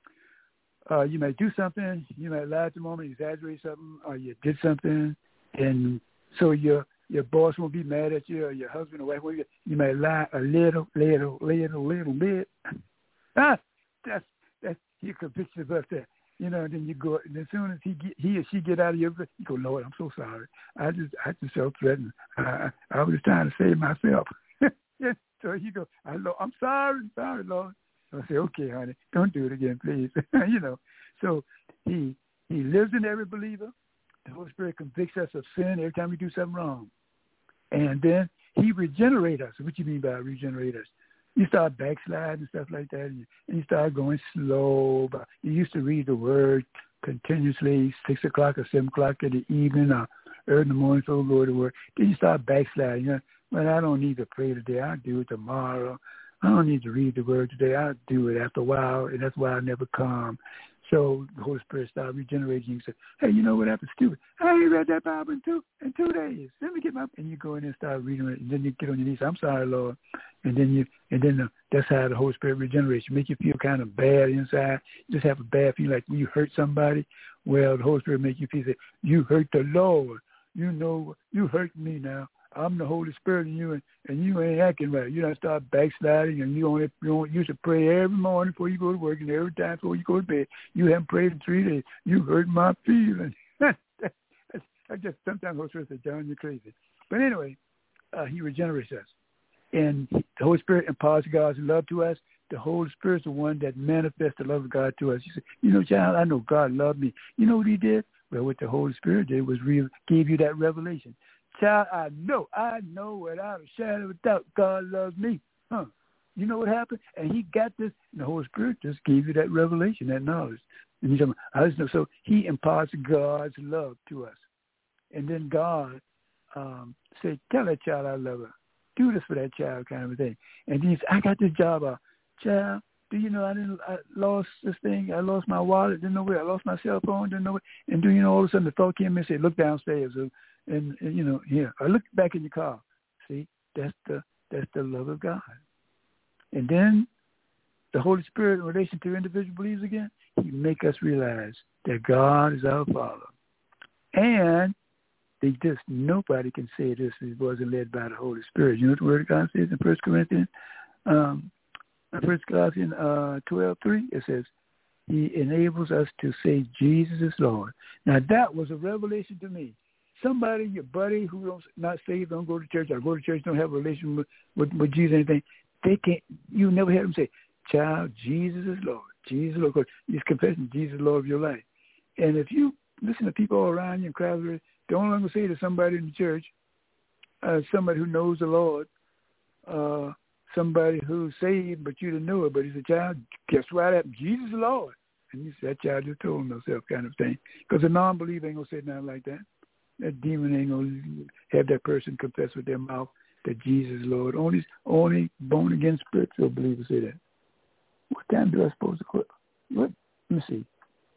uh, you may do something, you may lie at the moment, exaggerate something, or you did something, and so your your boss won't be mad at you, or your husband or wife, you, you may lie a little, little, little, little bit. Ah, that's that's he convicts us of that. You know, and then you go, and as soon as he get, he or she get out of your, you go, Lord, I'm so sorry. I just I just felt threatened. I, I was trying to save myself. Yeah, so you go, I Lord, I'm sorry, sorry, Lord. So I say, okay, honey, don't do it again, please. You know, so he he lives in every believer. The Holy Spirit convicts us of sin every time we do something wrong. And then he regenerates us. What do you mean by regenerate us? You start backsliding and stuff like that, and you, and you start going slow. But you used to read the Word continuously, six o'clock or seven o'clock in the evening or early in the morning, so go to work. Then you start backsliding. You know, well, I don't need to pray today. I'll do it tomorrow. I don't need to read the Word today. I'll do it after a while, and that's why I never come. So the Holy Spirit started regenerating you and said, hey, you know what happened, stupid? I ain't read that Bible in two, in two days. Let me get my, and you go in and start reading it, and then you get on your knees. I'm sorry, Lord. And then you, and then the, that's how the Holy Spirit regenerates you. Make you feel kind of bad inside. You just have a bad feeling like when you hurt somebody. Well, the Holy Spirit make you feel that you hurt the Lord. You know, you hurt me now. I'm the Holy Spirit in you, and, and you ain't acting right. You don't start backsliding, and you only you, don't, you should pray every morning before you go to work and every time before you go to bed. You haven't prayed in three days. You hurt my feelings. I just sometimes Holy Spirit says, John, you're crazy. But anyway, uh, he regenerates us. And the Holy Spirit impars God's love to us. The Holy Spirit's the one that manifests the love of God to us. He said, you know, child, I know God loved me. You know what he did? Well, what the Holy Spirit did was real, gave you that revelation. child, I know, I know without a shadow of a doubt God loves me. Huh. You know what happened? And he got this, and the Holy Spirit just gave you that revelation, that knowledge. And you I just know, so he imparts God's love to us. And then God um, said, tell that child I love her. Do this for that child, kind of a thing. And then he said, I got this job. Uh, child, do you know I didn't? I lost this thing. I lost my wallet. Didn't know where. I lost my cell phone. Didn't know where. And do you know all of a sudden the thought came and said, look downstairs. And, and, and you know, here. Or look back in your car. See, that's the that's the love of God. And then the Holy Spirit in relation to individual believers again, he make us realize that God is our Father. And they just, nobody can say this if it wasn't led by the Holy Spirit. You know what the Word of God says in First Corinthians, um, First Corinthians uh, twelve three? It says, he enables us to say Jesus is Lord. Now that was a revelation to me. Somebody, your buddy who don't not saved, don't go to church, or go to church, don't have a relation with, with, with Jesus or anything, they can't, you never heard them say, child, Jesus is Lord. Jesus is Lord. Because you're confessing Jesus is Lord of your life. And if you listen to people all around you and crowds, don't let them say to somebody in the church, uh, somebody who knows the Lord, uh, somebody who's saved, but you didn't know it, but he's a child, guess what happened? Jesus is Lord. And you say, that child just told himself kind of thing. Because a non-believer ain't going to say nothing like that. That demon ain't going to have that person confess with their mouth that Jesus is Lord. Only only born-again spiritual believers say that. What time do I supposed to quit? What? Let me see.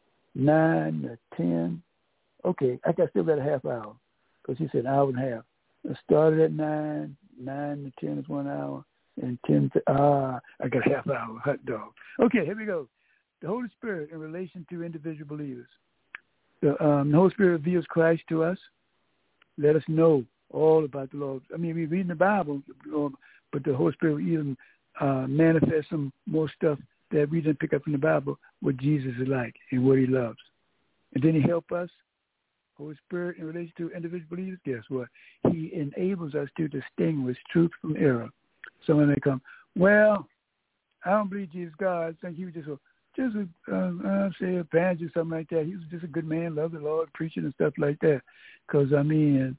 Nine or ten. Okay, I got still got a half hour because he said an hour and a half. I started at nine. Nine to ten is one hour, and ten to ah, I got a half hour. Hot dog. Okay, here we go. The Holy Spirit in relation to individual believers. The, um, the Holy Spirit reveals Christ to us. Let us know all about the Lord. I mean, we read in the Bible, but the Holy Spirit will even uh, manifest some more stuff that we didn't pick up from the Bible, what Jesus is like and what he loves. And then he helps us, Holy Spirit, in relation to individual believers. Guess what? He enables us to distinguish truth from error. Someone may come, well, I don't believe Jesus God. I think he was just a Just a, uh, uh, say, a pastor or something like that. He was just a good man, loved the Lord, preaching and stuff like that. Because, I mean,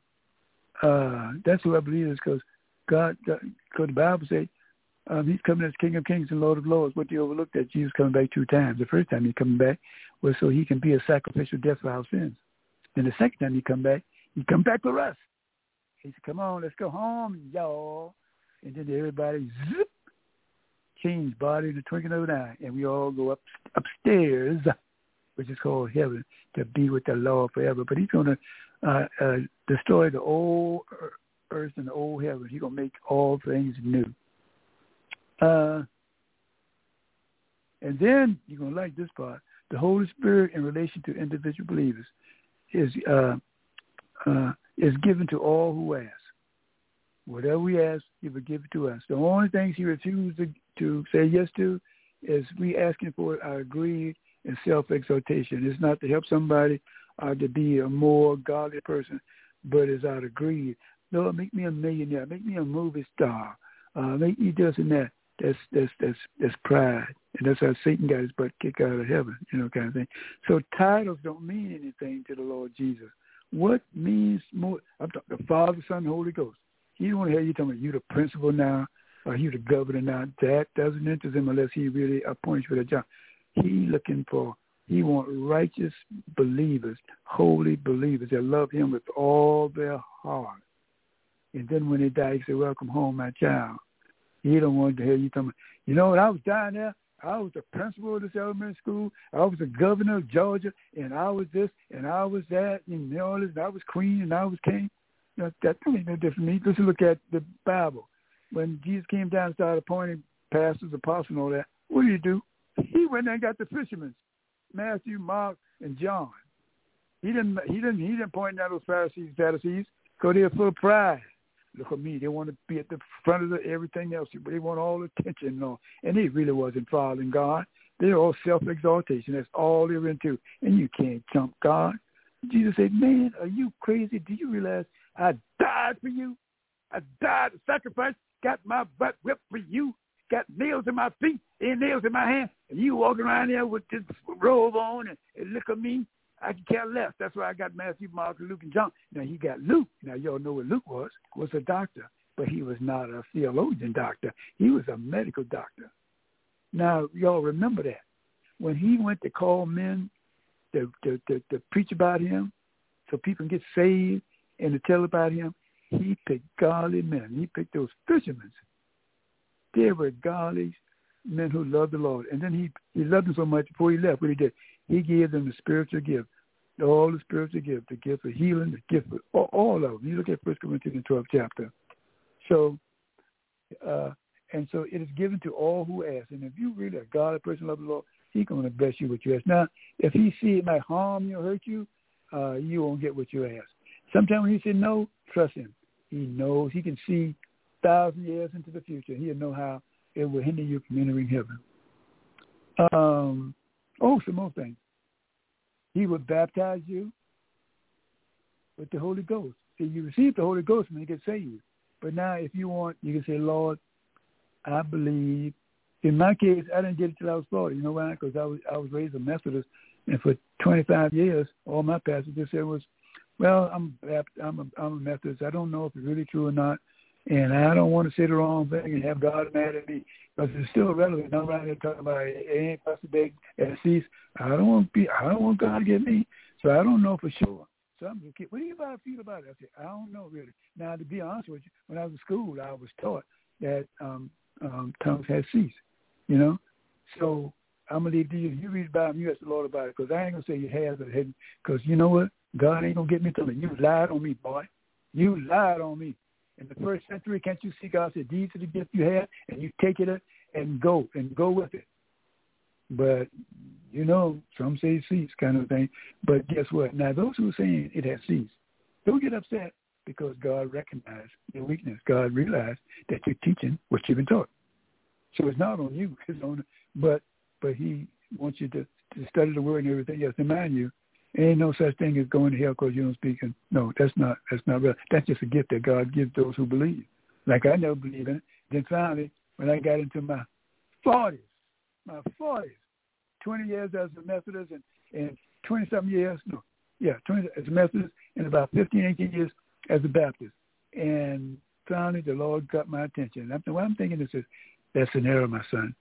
uh, that's who I believe is because God, because the Bible says um, he's coming as King of Kings and Lord of Lords. What they overlooked that Jesus coming back two times. The first time he coming back was so he can be a sacrificial death for our sins. And the second time he come back, he come back for us. He said, come on, let's go home, y'all. And then everybody, zip, change body in the twinkling of an eye, and we all go up upstairs, which is called heaven, to be with the Lord forever. But he's going to uh, uh, destroy the old earth and the old heaven. He's going to make all things new. Uh, and then you're going to like this part. The Holy Spirit in relation to individual believers is uh, uh, is given to all who ask. Whatever we ask, he will give it to us. The only things he refused to, to say yes to is we asking for it out of greed and self-exaltation. It's not to help somebody or to be a more godly person, but it's out of greed. Lord, make me a millionaire. Make me a movie star. Uh, make me this and that. That's that's that's that's pride, and that's how Satan got his butt kicked out of heaven, you know, kind of thing. So titles don't mean anything to the Lord Jesus. What means more? I'm talking the Father, Son, Holy Ghost. He don't want to hear you talking about you the principal now, or you the governor now. That doesn't interest him unless he really appoints you for the job. He looking for, he want righteous believers, holy believers that love him with all their heart. And then when they die, he say, welcome home, my child. He don't want to hear you talking about, you know, when I was down there, I was the principal of this elementary school. I was the governor of Georgia, and I was this, and I was that, and all this, and I was queen, and I was king. You know, that ain't no different from me. Let's look at the Bible. When Jesus came down and started appointing pastors, apostles, and all that, what did he do? He went and got the fishermen, Matthew, Mark, and John. He didn't. He didn't. He didn't point out those Pharisees, Sadducees, because they're full of pride. Look at me. They want to be at the front of the, everything else. They want all the attention and all. And they really wasn't following God. They're all self-exaltation. That's all they're into. And you can't trump God. Jesus said, man, are you crazy? Do you realize I died for you? I died to sacrifice, got my butt whipped for you, got nails in my feet and nails in my hand, and you walking around there with this robe on and, and look at me. I can care less. That's why I got Matthew, Mark, Luke, and John. Now, he got Luke. Now, y'all know what Luke was, was a doctor, but he was not a theologian doctor. He was a medical doctor. Now, y'all remember that. When he went to call men to, to, to, to preach about him so people can get saved and to tell about him, he picked godly men. He picked those fishermen. They were godly men who loved the Lord. And then he, he loved them so much before he left. What he did, he gave them the spiritual gift, all the spiritual gift, the gift of healing, the gift of all, all of them. You look at First Corinthians twelfth chapter. So, uh, and so it is given to all who ask. And if you really a godly person, love the Lord, he's going to bless you what you ask. Now, if he see it might harm you or hurt you, uh, you won't get what you ask. Sometimes when he said no, trust him. He knows. He can see thousand years into the future. He'll know how it will hinder you from entering heaven. Um, oh, some more things. He will baptize you with the Holy Ghost. See, you receive the Holy Ghost when you get saved. But now if you want, you can say, Lord, I believe. In my case, I didn't get it till I was forty. You know why? Because I was, I was raised a Methodist. And for twenty-five years, all my pastors just said was, well, I'm I'm a, I'm a Methodist. I don't know if it's really true or not. And I don't want to say the wrong thing and have God mad at me, because it's still relevant. I'm right here talking about it ain't Pastor Big at cease. I don't want to be. I don't want God to get me. So I don't know for sure. So I'm just kidding. What do you feel about it? I said, I don't know really. Now, to be honest with you, when I was in school, I was taught that um, um, tongues had ceased. You know, so I'm gonna leave to you. You read about him. You ask the Lord about it, because I ain't gonna say you have or hadn't. Because you know what? God ain't gonna get me to me. You lied on me, boy. You lied on me. In the first century, can't you see God said, these are the gifts you have, and you take it and go, and go with it. But, you know, some say cease kind of thing. But guess what? Now, those who are saying it has ceased, don't get upset, because God recognized your weakness. God realized that you're teaching what you've been taught. So it's not on you. It's on, but but he wants you to, to study the word and everything else. To mind you, ain't no such thing as going to hell because you don't speak. And no, that's not that's not real. That's just a gift that God gives those who believe. Like I never believed in it. Then finally, when I got into my forties, my forties, twenty years as a Methodist and, and twenty-something years, no, yeah, twenty as a Methodist and about fifteen, eighteen years as a Baptist. And finally, the Lord got my attention. And I'm, what I'm thinking is this, that's an error, my son.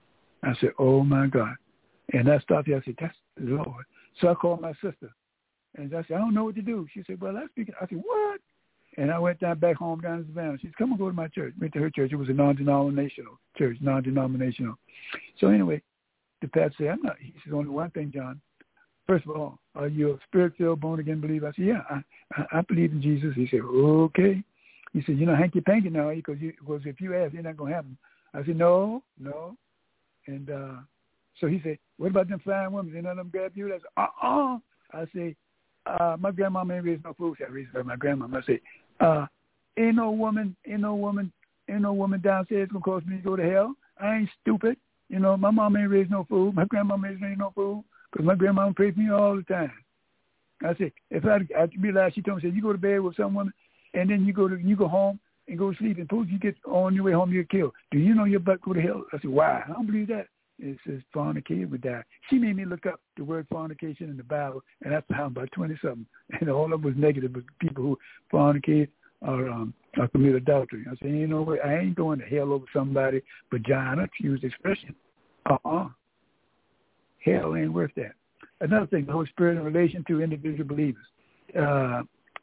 I said, oh, my God. And I stopped there. I said, that's the Lord. So I called my sister. And I said, I don't know what to do. She said, well, I speak. I said, what? And I went down back home down in Savannah. She said, come and go to my church. Went to her church. It was a non-denominational church, non-denominational. So anyway, the pastor said, I'm not. He said, only one thing, John. First of all, are you a spirit-filled, born-again believer? I said, yeah, I, I, I believe in Jesus. He said, okay. He said, you know, hanky-panky now, because you, because if you ask, you're not going to have them. I said, no, no. And uh, so he said, what about them fine women? None of them grab you? I said, uh-uh. I said, uh, my grandmama ain't raised no fool. I raised by my grandmama. I said, uh, ain't no woman, ain't no woman, ain't no woman downstairs going to cause me to go to hell. I ain't stupid. You know, my mama ain't raised no fool. My grandmama ain't raised no fool, because my grandmama prayed for me all the time. I said, if I, I realized, she told me, said, you go to bed with some woman, and then you go to you go home and go to sleep, and suppose you get on your way home, you're killed. Do you know your butt go to hell? I said, why? I don't believe that. It says fornicator would die. She made me look up the word fornication in the Bible, and I found about twenty-something. And all of it was negative, was people who fornicate or, um, or commit adultery. I said, you know what? I ain't going to hell over somebody vagina, to use the expression. Uh-uh. Hell ain't worth that. Another thing, the Holy Spirit in relation to individual believers. Uh,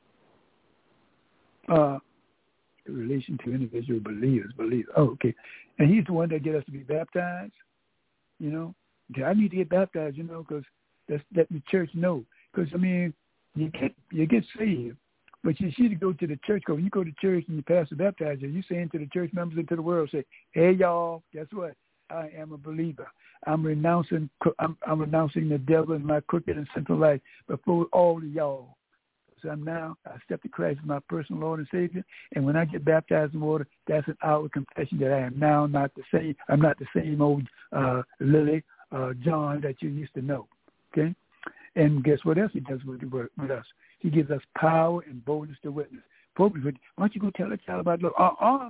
uh, in relation to individual believers, believers. Oh, okay. And he's the one that get us to be baptized. You know, I need to get baptized, you know, because that's let the church know. Because, I mean, you get you get saved, but you see to go to the church. Because when you go to church and you pass the baptizer, you saying to the church members and to the world, say, hey, y'all, guess what? I am a believer. I'm renouncing I'm, I'm renouncing the devil in my crooked and sinful life before all of y'all. So I'm now, I accepted Christ as my personal Lord and Savior. And when I get baptized in water, that's an outward confession that I am now not the same. I'm not the same old uh, Lily uh, John that you used to know. Okay? And guess what else he does with, with us? He gives us power and boldness to witness. Why don't you go tell a child about love? Uh-uh.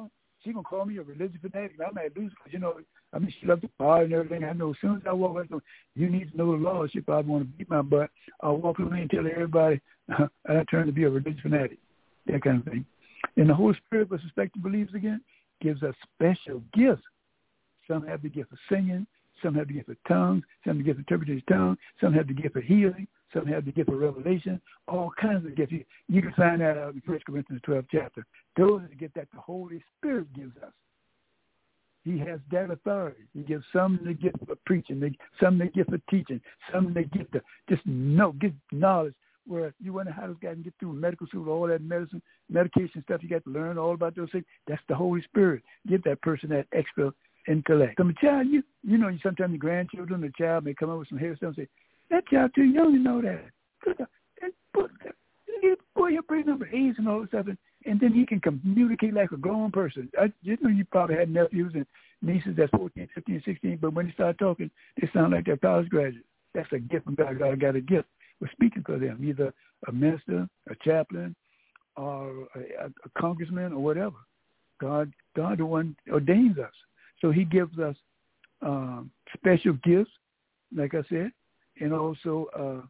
she gonna call me a religious fanatic. I might lose because, you know, I mean, she loves the bar and everything. I know as soon as I walk up, you need to know the law. She probably want to beat my butt. I'll walk over and tell everybody uh, I turn to be a religious fanatic, that kind of thing. And the Holy Spirit, with respect to believers again, gives us special gifts. Some have the gift of singing. Some have the gift of tongues. Some have the gift of interpreting tongues. Some have the gift of healing. Some have the gift of revelation. All kinds of gifts. You, you can find that out in First Corinthians twelfth chapter. Those are the gifts that the Holy Spirit gives us. He has that authority. He gives some the gift of preaching, some the gift of teaching, some the gift of just know, get knowledge. Where you wonder how those guys can get through medical school, all that medicine, medication stuff. You got to learn all about those things. That's the Holy Spirit. Give that person that extra intellect. From a child, you you know, sometimes your grandchildren, the child may come up with some hairstyle and say, "That child too young to know that." And boy, your brain number A's and all this stuff, and, and then he can communicate like a grown person. I, you know, you probably had nephews and nieces that's fourteen, fifteen, sixteen, but when they start talking, they sound like they're college graduates. That's a gift from God. God got a gift. We're speaking for them, either a minister, a chaplain, or a, a congressman, or whatever. God, God, the one ordains us, so He gives us um, special gifts, like I said, and also uh,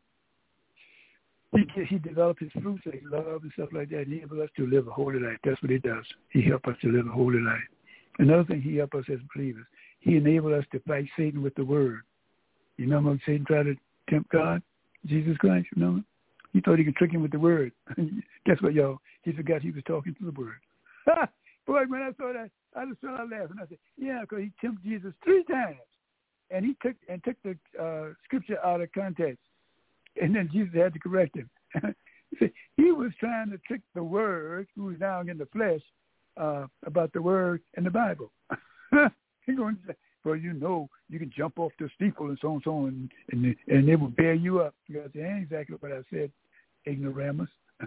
He He develops His fruits, like love and stuff like that. He helps us to live a holy life. That's what He does. He helps us to live a holy life. Another thing, He helps us as believers. He enables us to fight Satan with the Word. You remember when Satan tried to tempt God? Jesus Christ, you know, he thought he could trick him with the word. Guess what, y'all? He forgot he was talking to the word. Boy, when I saw that, I just started laughing. I said, "Yeah, because he tempted Jesus three times, and he took and took the uh, scripture out of context, and then Jesus had to correct him." He said he was trying to trick the Word, who is now in the flesh, uh, about the Word in the Bible. He's going to say, "Well, you know, you can jump off the steeple and so on and so on, and, and, and it will bear you up." You got to say, "Ain't exactly what I said, ignoramus."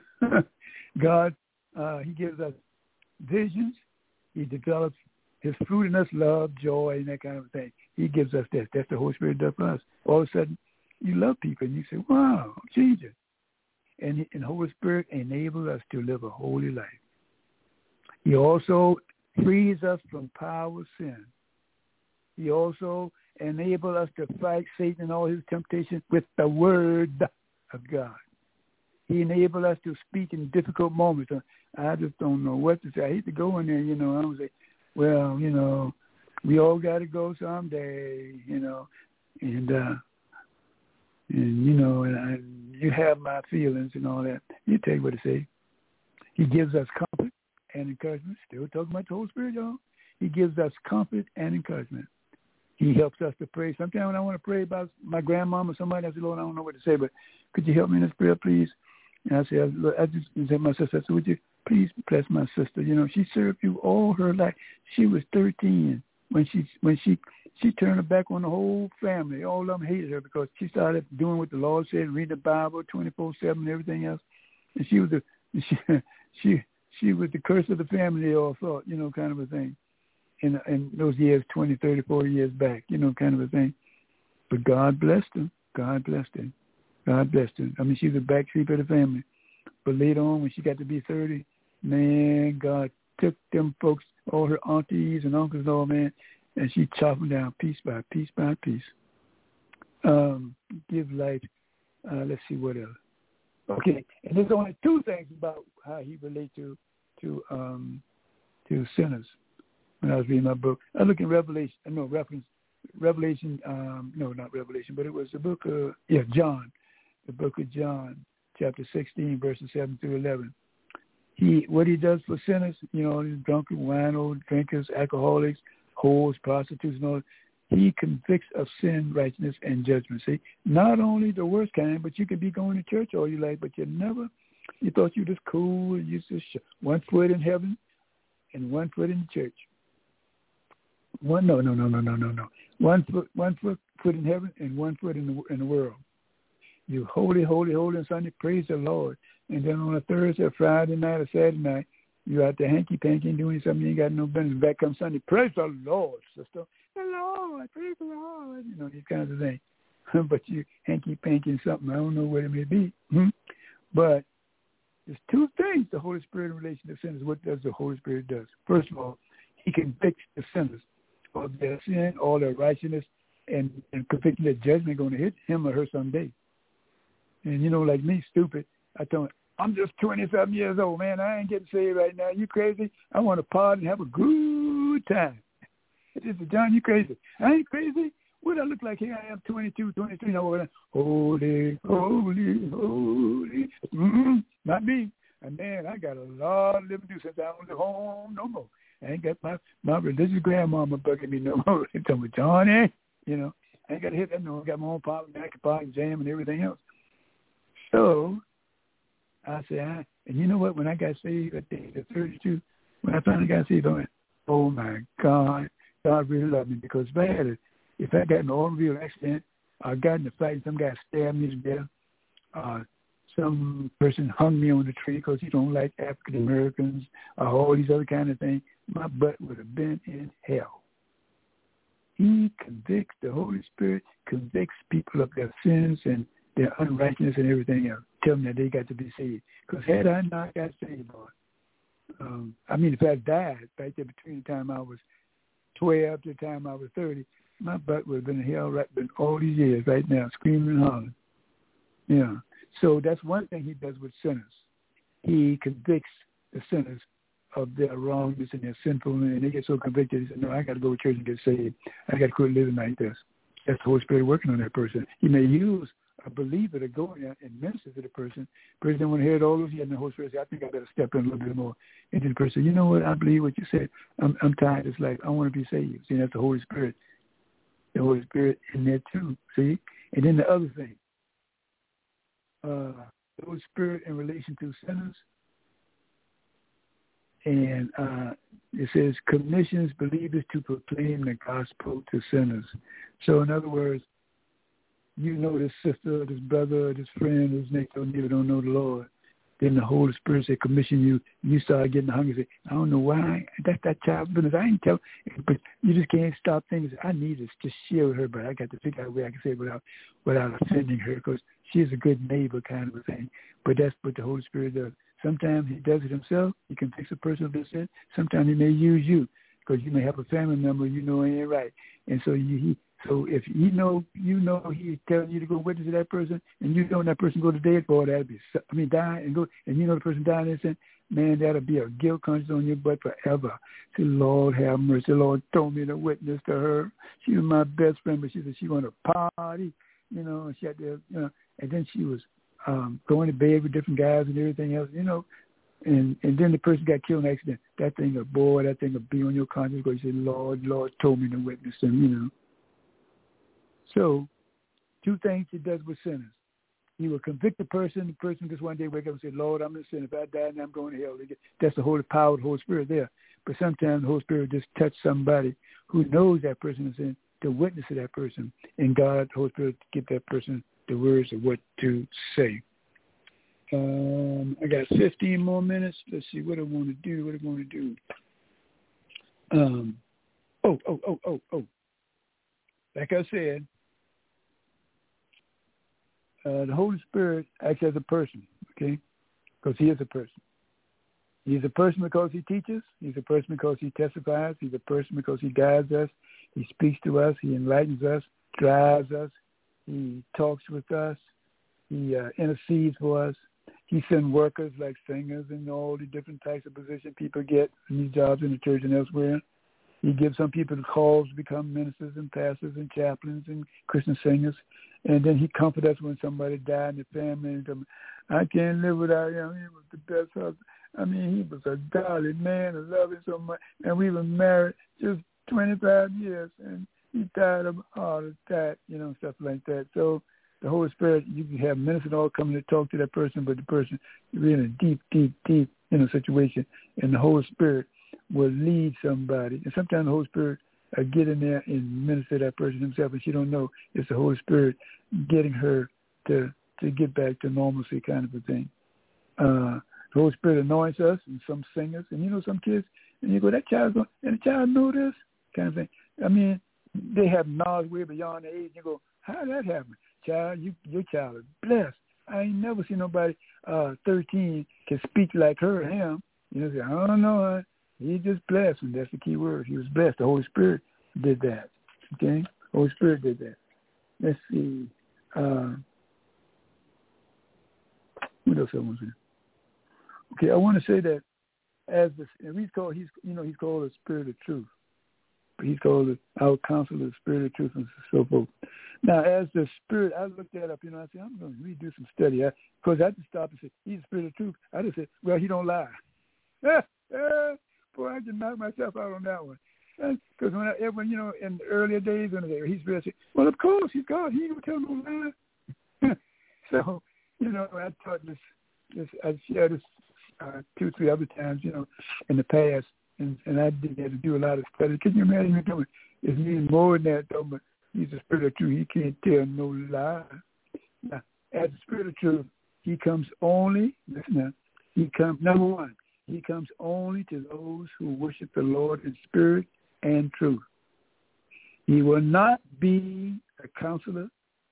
God, uh, He gives us visions. He develops His fruit in us, love, joy, and that kind of thing. He gives us that. That's the Holy Spirit does for us. All of a sudden, you love people, and you say, "Wow, I'm changing." And, and the Holy Spirit enables us to live a holy life. He also frees us from power of sin. He also enables us to fight Satan and all his temptations with the Word of God. He enables us to speak in difficult moments. I just don't know what to say. I hate to go in there, you know. I don't say, "Well, you know, we all got to go someday," you know, and, uh, and you know, and I, you have my feelings and all that. You take what it says. He gives us comfort and encouragement. Still talking about the Holy Spirit, y'all. He gives us comfort and encouragement. He helps us to pray. Sometimes when I want to pray about my grandmama or somebody, I say, "Lord, I don't know what to say, but could you help me in this prayer, please?" And I say, I just said, "My sister, I said, would you please bless my sister? You know, she served you all her life. She was thirteen when she when she she turned her back on the whole family. All of them hated her because she started doing what the Lord said, reading the Bible twenty-four seven and everything else. And she was the she she she was the curse of the family. They all thought, you know, kind of a thing. In, in those years, twenty, thirty, forty years back, you know, kind of a thing. But God blessed him. God blessed him. God blessed him. I mean, she was a backseat of the family. But later on, when she got to be thirty, man, God took them folks, all her aunties and uncles and all, man, and she chopped them down piece by piece by piece. Um, give life. Uh, let's see what else. Okay, and there's only two things about how he relates to to um, to sinners. When I was reading my book, I look in Revelation. No reference, Revelation. Um, no, not Revelation, but it was the book of yeah, John, the book of John, chapter sixteen, verses seven through eleven. He what he does for sinners, you know, drunken, wino, drinkers, alcoholics, whores, prostitutes, and all. He convicts of sin, righteousness, and judgment. See, not only the worst kind, but you could be going to church all your life, but you never. You thought you were just cool. You just one foot in heaven and one foot in the church. One no no no no no no no. One foot one foot foot in heaven and one foot in the in the world. You holy holy holy on Sunday, praise the Lord, and then on a Thursday, or Friday night, or Saturday night, you out there hanky panky doing something you ain't got no business. Back come Sunday, praise the Lord, sister. The Lord, praise the Lord. You know these kinds of things. But you hanky panky something. I don't know what it may be. Hmm? But there's two things the Holy Spirit in relation to sinners. What does the Holy Spirit does? First of all, He convicts the sinners of their sin, all their righteousness, and, and convicting that judgment going to hit him or her someday. And, you know, like me, stupid, I thought, I'm just twenty-seven years old, man. I ain't getting saved right now. You crazy? I want to party and have a good time. It's just, John, you crazy. I ain't crazy. What do I look like? Here I am, twenty-two, twenty-three. Now, holy, holy, holy. Mm-mm, not me. And, man, I got a lot of living to do since I don't live home no more. I ain't got my, my religious grandmama bugging me no more. They tell me, Johnny, you know, I ain't got to hit that no. I got my own pop, back and jam and everything else. So I said, I, and you know what? When I got saved at the age of thirty-two, when I finally got saved, I went, oh, my God, God really loved me. Because if I had a, if I got in an automobile accident, I got in a fight, some guy stabbed me to death, uh, some person hung me on the tree because he don't like African Americans, or all these other kind of things, my butt would have been in hell. He convicts, the Holy Spirit convicts people of their sins and their unrighteousness and everything else. Tell them that they got to be saved. Because had I not got saved, boy, um, I mean, if I died right there between the time I was twelve to the time I was thirty, my butt would have been in hell right been all these years right now, screaming and hollering. Yeah. So that's one thing he does with sinners. He convicts the sinners of their wrongness and their sinfulness, and they get so convicted, they say, no, I got to go to church and get saved. I got to quit living like this. That's the Holy Spirit working on that person. He may use a believer to go in there and minister to the person. The person didn't want to hear it all those years, and the Holy Spirit said, I think I better step in a little bit more. And then the person said, you know what, I believe what you said. I'm, I'm tired. It's like, I want to be saved. See, that's the Holy Spirit. The Holy Spirit in there too, see? And then the other thing, uh, the Holy Spirit in relation to sinners, and uh, it says commissions believers to proclaim the gospel to sinners. So in other words, you know this sister, this brother, this friend, this next door neighbor don't know the Lord. Then the Holy Spirit said, commission you. You start getting hungry. Say, I don't know why. That's that child's business. I ain't tell. But you just can't stop thinking. I need to just share with her, but I got to figure out a way I can say it without, without offending her, because she's a good neighbor kind of a thing. But that's what the Holy Spirit does. Sometimes he does it himself. He can fix a person of this sin. Sometimes he may use you, because you may have a family member you know ain't right. And so you, he, so if you know, you know he's telling you to go witness to that person, and you know that person go to dead, boy, that'll be, I mean, die and go, and you know the person dying in sin, man, that'll be a guilt conscience on your butt forever. Say, Lord, have mercy. Lord, told me to witness to her. She was my best friend, but she said she wanted to party, you know, and she had to, you know, and then she was um, going to bed with different guys and everything else, you know, and and then the person got killed in an accident. That thing, a boy, that thing will be on your conscience because you say, Lord, Lord told me to witness to him, you know. So, two things he does with sinners. He will convict the person. The person just one day wake up and say, Lord, I'm a sinner. If I die now, I'm going to hell. That's the Holy power of the Holy Spirit there. But sometimes the Holy Spirit just touch somebody who knows that person is in to witness to that person. And God, the Holy Spirit, to give that person the words of what to say. Um, I got fifteen more minutes. Let's see what I want to do. What I want to do. Um, oh, oh, oh, oh, oh. Like I said, uh, the Holy Spirit acts as a person, okay? Because he is a person. He's a person because he teaches. He's a person because he testifies. He's a person because he guides us. He speaks to us. He enlightens us, drives us. He talks with us. He uh, intercedes for us. He sends workers like singers and all the different types of positions people get in these jobs in the church and elsewhere. He gives some people the calls to become ministers and pastors and chaplains and Christian singers. And then he comforts us when somebody died in the family. And come, I can't live without him. He was the best husband. I mean, he was a godly man. I love him so much. And we were married just twenty-five years. And he died of a heart attack, you know, stuff like that. So the Holy Spirit, you can have ministers all coming to talk to that person, but the person is in a deep, deep, deep, you know, situation. And the Holy Spirit will lead somebody. And sometimes the Holy Spirit uh, get in there and minister to that person himself, and she don't know it's the Holy Spirit getting her to to get back to normalcy kind of a thing. Uh, the Holy Spirit anoints us, and some singers, and you know some kids, and you go, that child's going, and the child know this kind of thing. I mean, they have knowledge way beyond their age. You go, how did that happen? Child, you, your child is blessed. I ain't never seen nobody uh, thirteen can speak like her or him. You know, say, I don't know. He just blessed, and that's the key word. He was blessed. The Holy Spirit did that. Okay? Holy Spirit did that. Let's see. Uh, what else I want to say? Okay, I want to say that as the, and he's called, he's, you know, he's called the Spirit of Truth. He's called it our counselor, the Spirit of Truth, and so forth. Now, as the Spirit, I looked that up, you know, I said, I'm going to redo some study. Because I, I just stopped and said, he's the Spirit of Truth. I just said, well, he don't lie. Boy, I just knocked myself out on that one. Because when, I, when, you know, in the earlier days, when he's Spirit, I said, well, of course, he's God. He ain't going to tell no lie. So, you know, I taught this, this I shared this uh, two, three other times, you know, in the past. And, and I did have to do a lot of study. Can you imagine me doing? It's mean more than that, though. But he's the Spirit of Truth. He can't tell no lie. Now, as the Spirit of Truth, he comes only. Listen now. He comes number one. He comes only to those who worship the Lord in spirit and truth. He will not be a counselor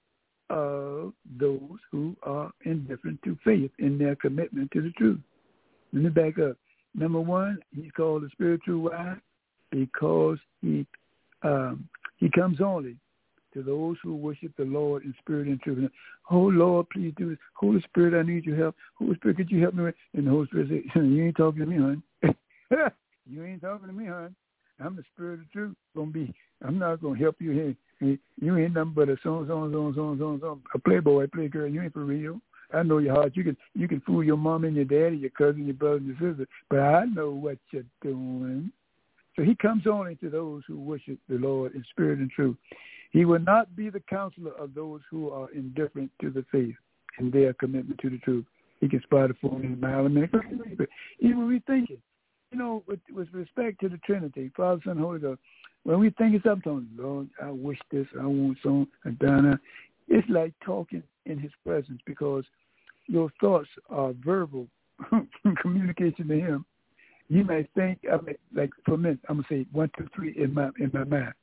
of those who are indifferent to faith in their commitment to the truth. Let me back up. Number one, he's called the Spirit of Truth. Why? Because he um, he comes only to those who worship the Lord in spirit and truth. And, oh, Lord, please do this. Holy Spirit, I need your help. Holy Spirit, could you help me? And the Holy Spirit says, you ain't talking to me, hon. You ain't talking to me, hon. I'm the Spirit of Truth. Gonna be. I'm not going to help you here. You ain't nothing but a so so so so so so a playboy, play girl. You ain't for real. I know your heart. You can you can fool your mom and your daddy, your cousin, your brother, and your sister, but I know what you're doing. So he comes only to those who worship the Lord in spirit and truth. He will not be the counselor of those who are indifferent to the faith and their commitment to the truth. He can spot a fool in a mile a minute. Even when we thinking, you know, with, with respect to the Trinity, Father, Son, Holy Ghost, when we think of something, Lord, I wish this, I want some, and done. It's like talking in his presence because your thoughts are verbal communication to him. You may think, I mean, like for a minute, I'm gonna say one, two, three in my in my mind.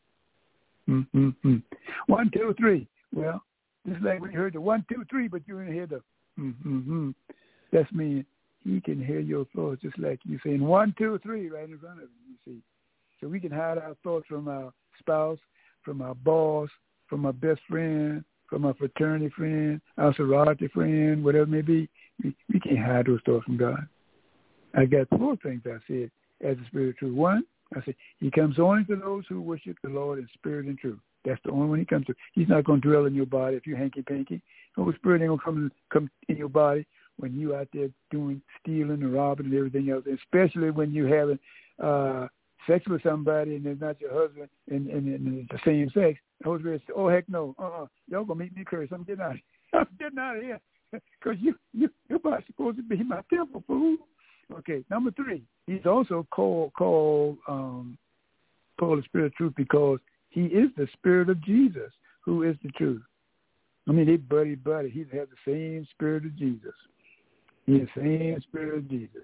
Mm-hmm. One, two, three. Well, just like when you heard the one, two, three, but you didn't hear the mm-hmm. That's mean he can hear your thoughts just like you saying one, two, three right in front of him. You see, so we can hide our thoughts from our spouse, from our boss, from our best friend, from our fraternity friend, our sorority friend, whatever it may be. We, we can't hide those thoughts from God. I got four things I said as the Spirit of Truth. One, I said, he comes only to those who worship the Lord in spirit and truth. That's the only one he comes to. He's not going to dwell in your body if you're hanky-panky. The Holy Spirit ain't going to come, come in your body when you out there doing stealing and robbing and everything else, especially when you're having uh, sex with somebody and it's not your husband and, and, and it's the same sex. The Holy Spirit says, oh, heck no. Uh-uh. Y'all going to make me curse. I'm getting out of here. I'm getting out of here because you, you, your body's supposed to be my temple, fool. Okay, number three, he's also called called um, called the Spirit of Truth because he is the Spirit of Jesus, who is the truth. I mean, they buddy buddy. He has the same Spirit of Jesus. He has the same Spirit of Jesus.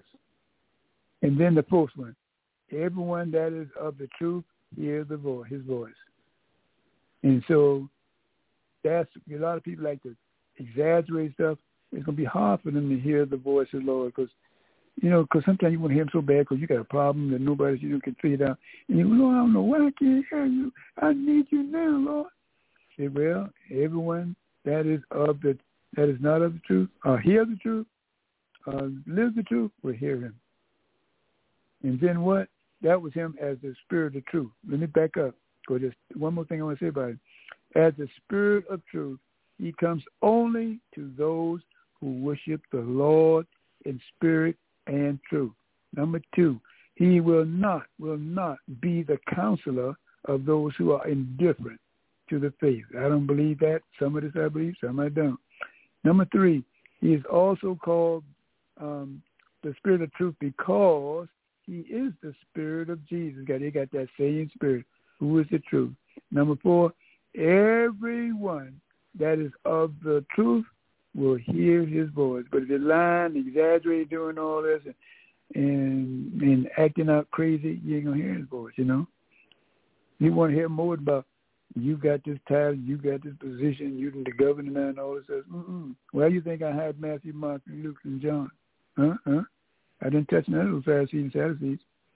And then the fourth one, everyone that is of the truth hears the voice, his voice. And so that's a lot of people like to exaggerate stuff. It's going to be hard for them to hear the voice of the Lord because You know, because sometimes you want to hear him so bad because you got a problem that nobody you know, can figure it out. And you go, Lord, I don't know why I can't hear you. I need you now, Lord. Say, well, everyone that is of the that is not of the truth, or hear the truth, uh, live the truth, will hear him. And then what? That was him as the Spirit of truth. Let me back up. Because there's one more thing I want to say about it. As the Spirit of truth, he comes only to those who worship the Lord in spirit and truth. Number two, he will not, will not be the counselor of those who are indifferent to the faith. I don't believe that. Some of this I believe, some I don't. Number three, he is also called um, the Spirit of truth because he is the Spirit of Jesus. He got that same Spirit, who is the truth. Number four, everyone that is of the truth will hear his voice. But if you're lying, exaggerating, doing all this, and, and and acting out crazy, you ain't going to hear his voice, you know. You want to hear more about, you got this title, you got this position, you the governor and all this stuff. Mm-mm. Well, you think I had Matthew, Mark, and Luke, and John? Huh? Huh? I didn't touch none of those Pharisees and Sadducees.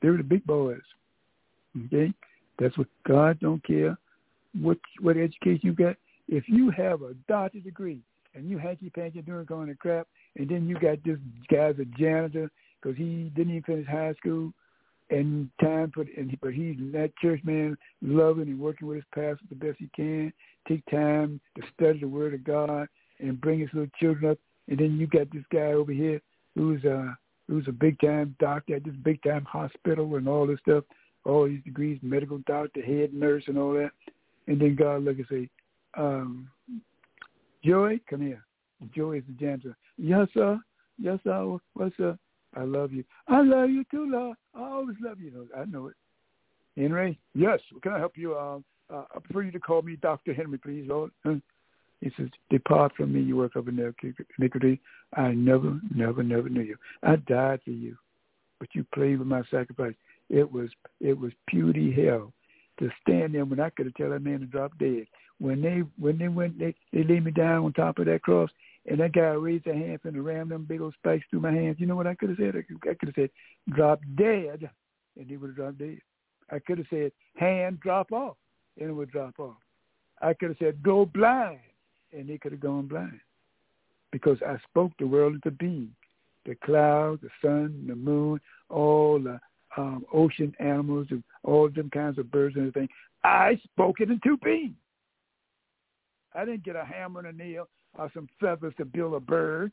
They were the big boys. Okay? That's what God don't care what what education you got. If you have a doctorate degree and you hanky-panky doing kind of crap, and then you got this guy's a janitor because he didn't even finish high school, and time for and but he's that church man, loving and working with his pastor the best he can. Take time to study the Word of God and bring his little children up, and then you got this guy over here who's a who's a big time doctor at this big time hospital and all this stuff, all these degrees, medical doctor, head nurse, and all that. And then God look and say, um, Joey, come here. Joey is the janitor. Yes, sir. Yes, sir. What's up? I love you. I love you too, Lord. I always love you. I know it. Henry? Yes. Can I help you? Um, uh, I prefer you to call me Doctor Henry, please, Lord. Huh? He says, depart from me, you work of iniquity. I never, never, never knew you. I died for you, but you played with my sacrifice. It was it was puny hell to stand there when I could have tell that man to drop dead. When they when they went, they, they laid me down on top of that cross, and that guy raised their hands and rammed them big old spikes through my hands. You know what I could have said? I could, I could have said, drop dead, and he would have dropped dead. I could have said, hand drop off, and it would drop off. I could have said, go blind, and they could have gone blind. Because I spoke the world into being. The clouds, the sun, the moon, all the um, ocean animals, and all them kinds of birds and everything. I spoke it into being. I didn't get a hammer and a nail or some feathers to build a bird.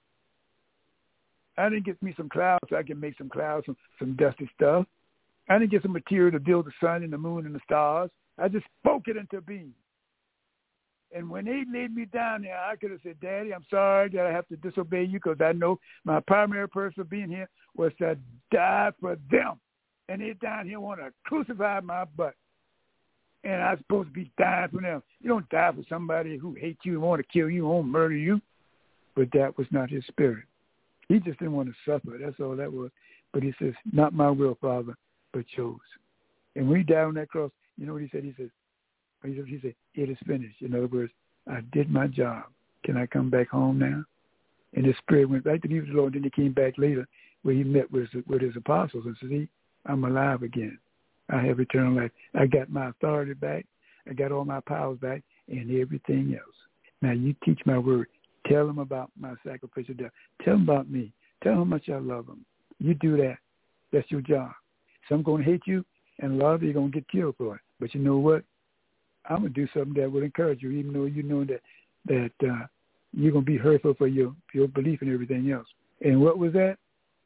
I didn't get me some clouds so I can make some clouds, some, some dusty stuff. I didn't get some material to build the sun and the moon and the stars. I just spoke it into being. And when they laid me down there, I could have said, Daddy, I'm sorry that I have to disobey you because I know my primary purpose for being here was to die for them. And they down here want to crucify my butt. And I'm supposed to be dying for them. You don't die for somebody who hates you and want to kill you, won't murder you. But that was not his spirit. He just didn't want to suffer. That's all that was. But he says, not my will, Father, but yours. And when he died on that cross, you know what he said? He says, he said, it is finished. In other words, I did my job. Can I come back home now? And his spirit went back to be with the Lord. Then he came back later where he met with his, with his apostles and said, see, I'm alive again. I have eternal life. I got my authority back. I got all my powers back and everything else. Now you teach my word. Tell them about my sacrificial death. Tell them about me. Tell them how much I love them. You do that. That's your job. Some going to hate you, and a lot of you are going to get killed for it. But you know what? I'm going to do something that will encourage you, even though you know that that uh, you're going to be hurtful for your, your belief and everything else. And what was that?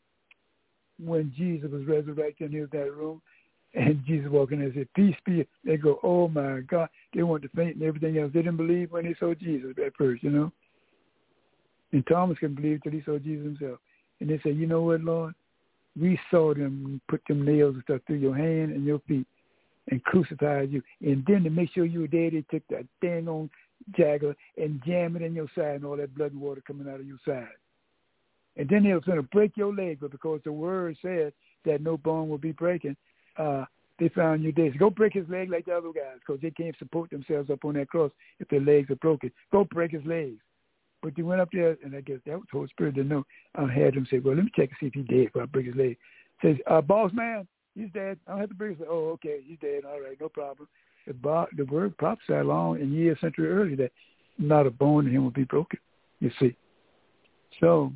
When Jesus was resurrected and he was in that room, and Jesus walked in and said, peace be. They go, oh, my God. They wanted to faint and everything else. They didn't believe when they saw Jesus at first, you know. And Thomas couldn't believe until he saw Jesus himself. And they said, you know what, Lord? We saw them put them nails and stuff through your hand and your feet and crucified you. And then to make sure you were dead, they took that dang on jagger and jam it in your side and all that blood and water coming out of your side. And then they were going to break your leg, but because the word said that no bone will be breaking, uh, they found you dead. So go break his leg like the other guys because they can't support themselves up on that cross if their legs are broken. Go break his legs. But they went up there, and I guess that was the Holy Spirit didn't know. I had them say, well, let me check and see if he's dead before I break his leg. Says, uh, boss man, he's dead. I don't have to break his leg. Oh, okay, he's dead. All right, no problem. The, bo- the word prophesied long in years, century earlier that not a bone in him will be broken, you see. So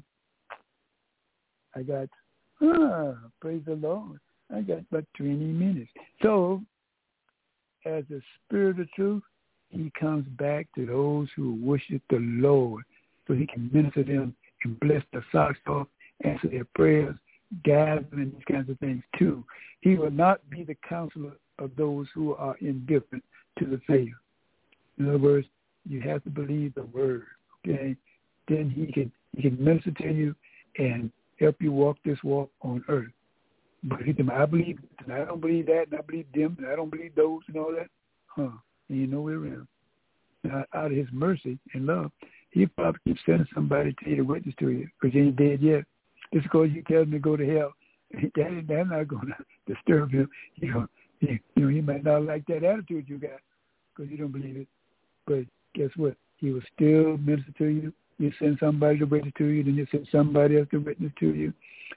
I got, ah, praise the Lord. I got about twenty minutes. So as the Spirit of truth, he comes back to those who worship the Lord so he can minister them and bless their socks off, answer their prayers, guide them, and these kinds of things too. He will not be the counselor of those who are indifferent to the faith. In other words, you have to believe the word, okay? Then he can he can minister to you and help you walk this walk on earth. But he can, I believe, and I don't believe that, and I believe them, and I don't believe those and all that. Huh. And you know we're around. Now, out of his mercy and love, he probably keeps sending somebody to you to witness to you because you ain't dead yet. Just because you tell him to go to hell, that, that's not going to disturb him. You know, he, you know, he might not like that attitude you got because you don't believe it. But guess what? He will still minister to you. You send somebody to witness to you, then you send somebody else to witness to you.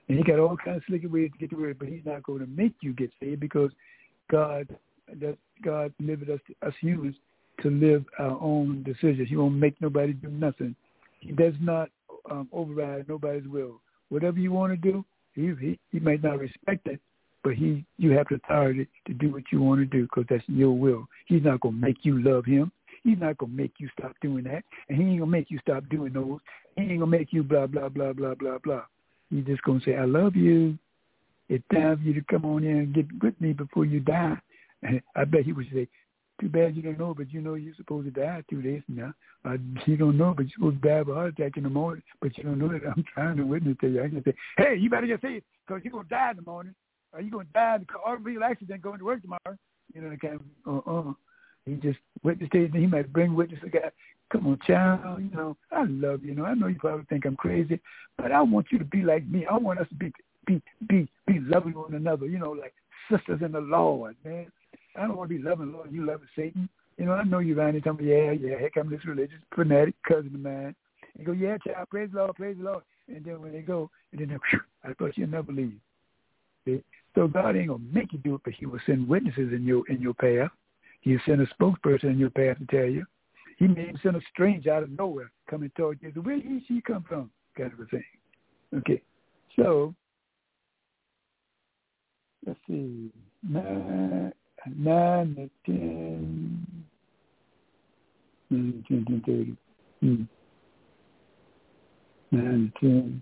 And he got all kinds of slick ways to get the word, but he's not going to make you get saved because God, that God delivered us, us humans, to live our own decisions. He won't make nobody do nothing. He does not um, override nobody's will. Whatever you want to do, he, he he might not respect it, but he you have the authority to do what you want to do because that's your will. He's not going to make you love him. He's not going to make you stop doing that, and he ain't going to make you stop doing those. He ain't going to make you blah, blah, blah, blah, blah, blah. He's just going to say, I love you. It's time for you to come on in and get with me before you die. And I bet he would say, too bad you don't know, but you know you're supposed to die two days from now. Uh, you don't know, but you're supposed to die of a heart attack in the morning, but you don't know that I'm trying to witness to you. I can say, hey, you better just say it because you're going to die in the morning. Or you're going to die in the automobile accident going to work tomorrow. You know, the kind of, uh-uh. He just witnessed it. He might bring witness to God. Come on, child. You know, I love you. You know, I know you probably think I'm crazy, but I want you to be like me. I want us to be be be be loving one another. You know, like sisters in the Lord, man. I don't want to be loving Lord. You loving Satan. You know, I know you around here telling me, yeah, yeah, here comes this religious fanatic cousin of mine. And go, yeah, child, praise the Lord, praise the Lord. And then when they go, and then they, whew, I thought you'd never leave. See? So God ain't gonna make you do it, but He will send witnesses in your in your path. He'll send a spokesperson in your path to tell you. He may send a stranger out of nowhere come and talk to you. So where did she come from? Kind of a thing. Okay. So let's see. Nine, nine to ten. Nine, ten, ten, thirty. Hmm. Nine to ten.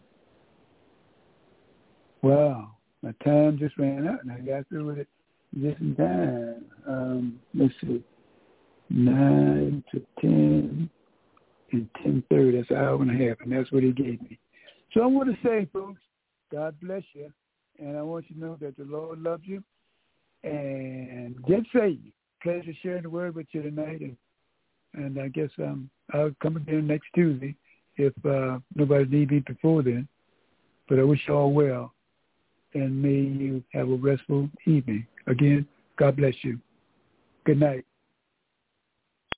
Wow. My time just ran out and I got through with it just in time. Um, let's see. Nine to ten and ten thirty. That's an hour and a half, and that's what He gave me. So I want to say, folks, God bless you, and I want you to know that the Lord loves you, and get saved. Pleasure sharing the word with you tonight, and and I guess um, I'll come again next Tuesday if uh, nobody needs me before then. But I wish you all well, and may you have a restful evening. Again, God bless you. Good night.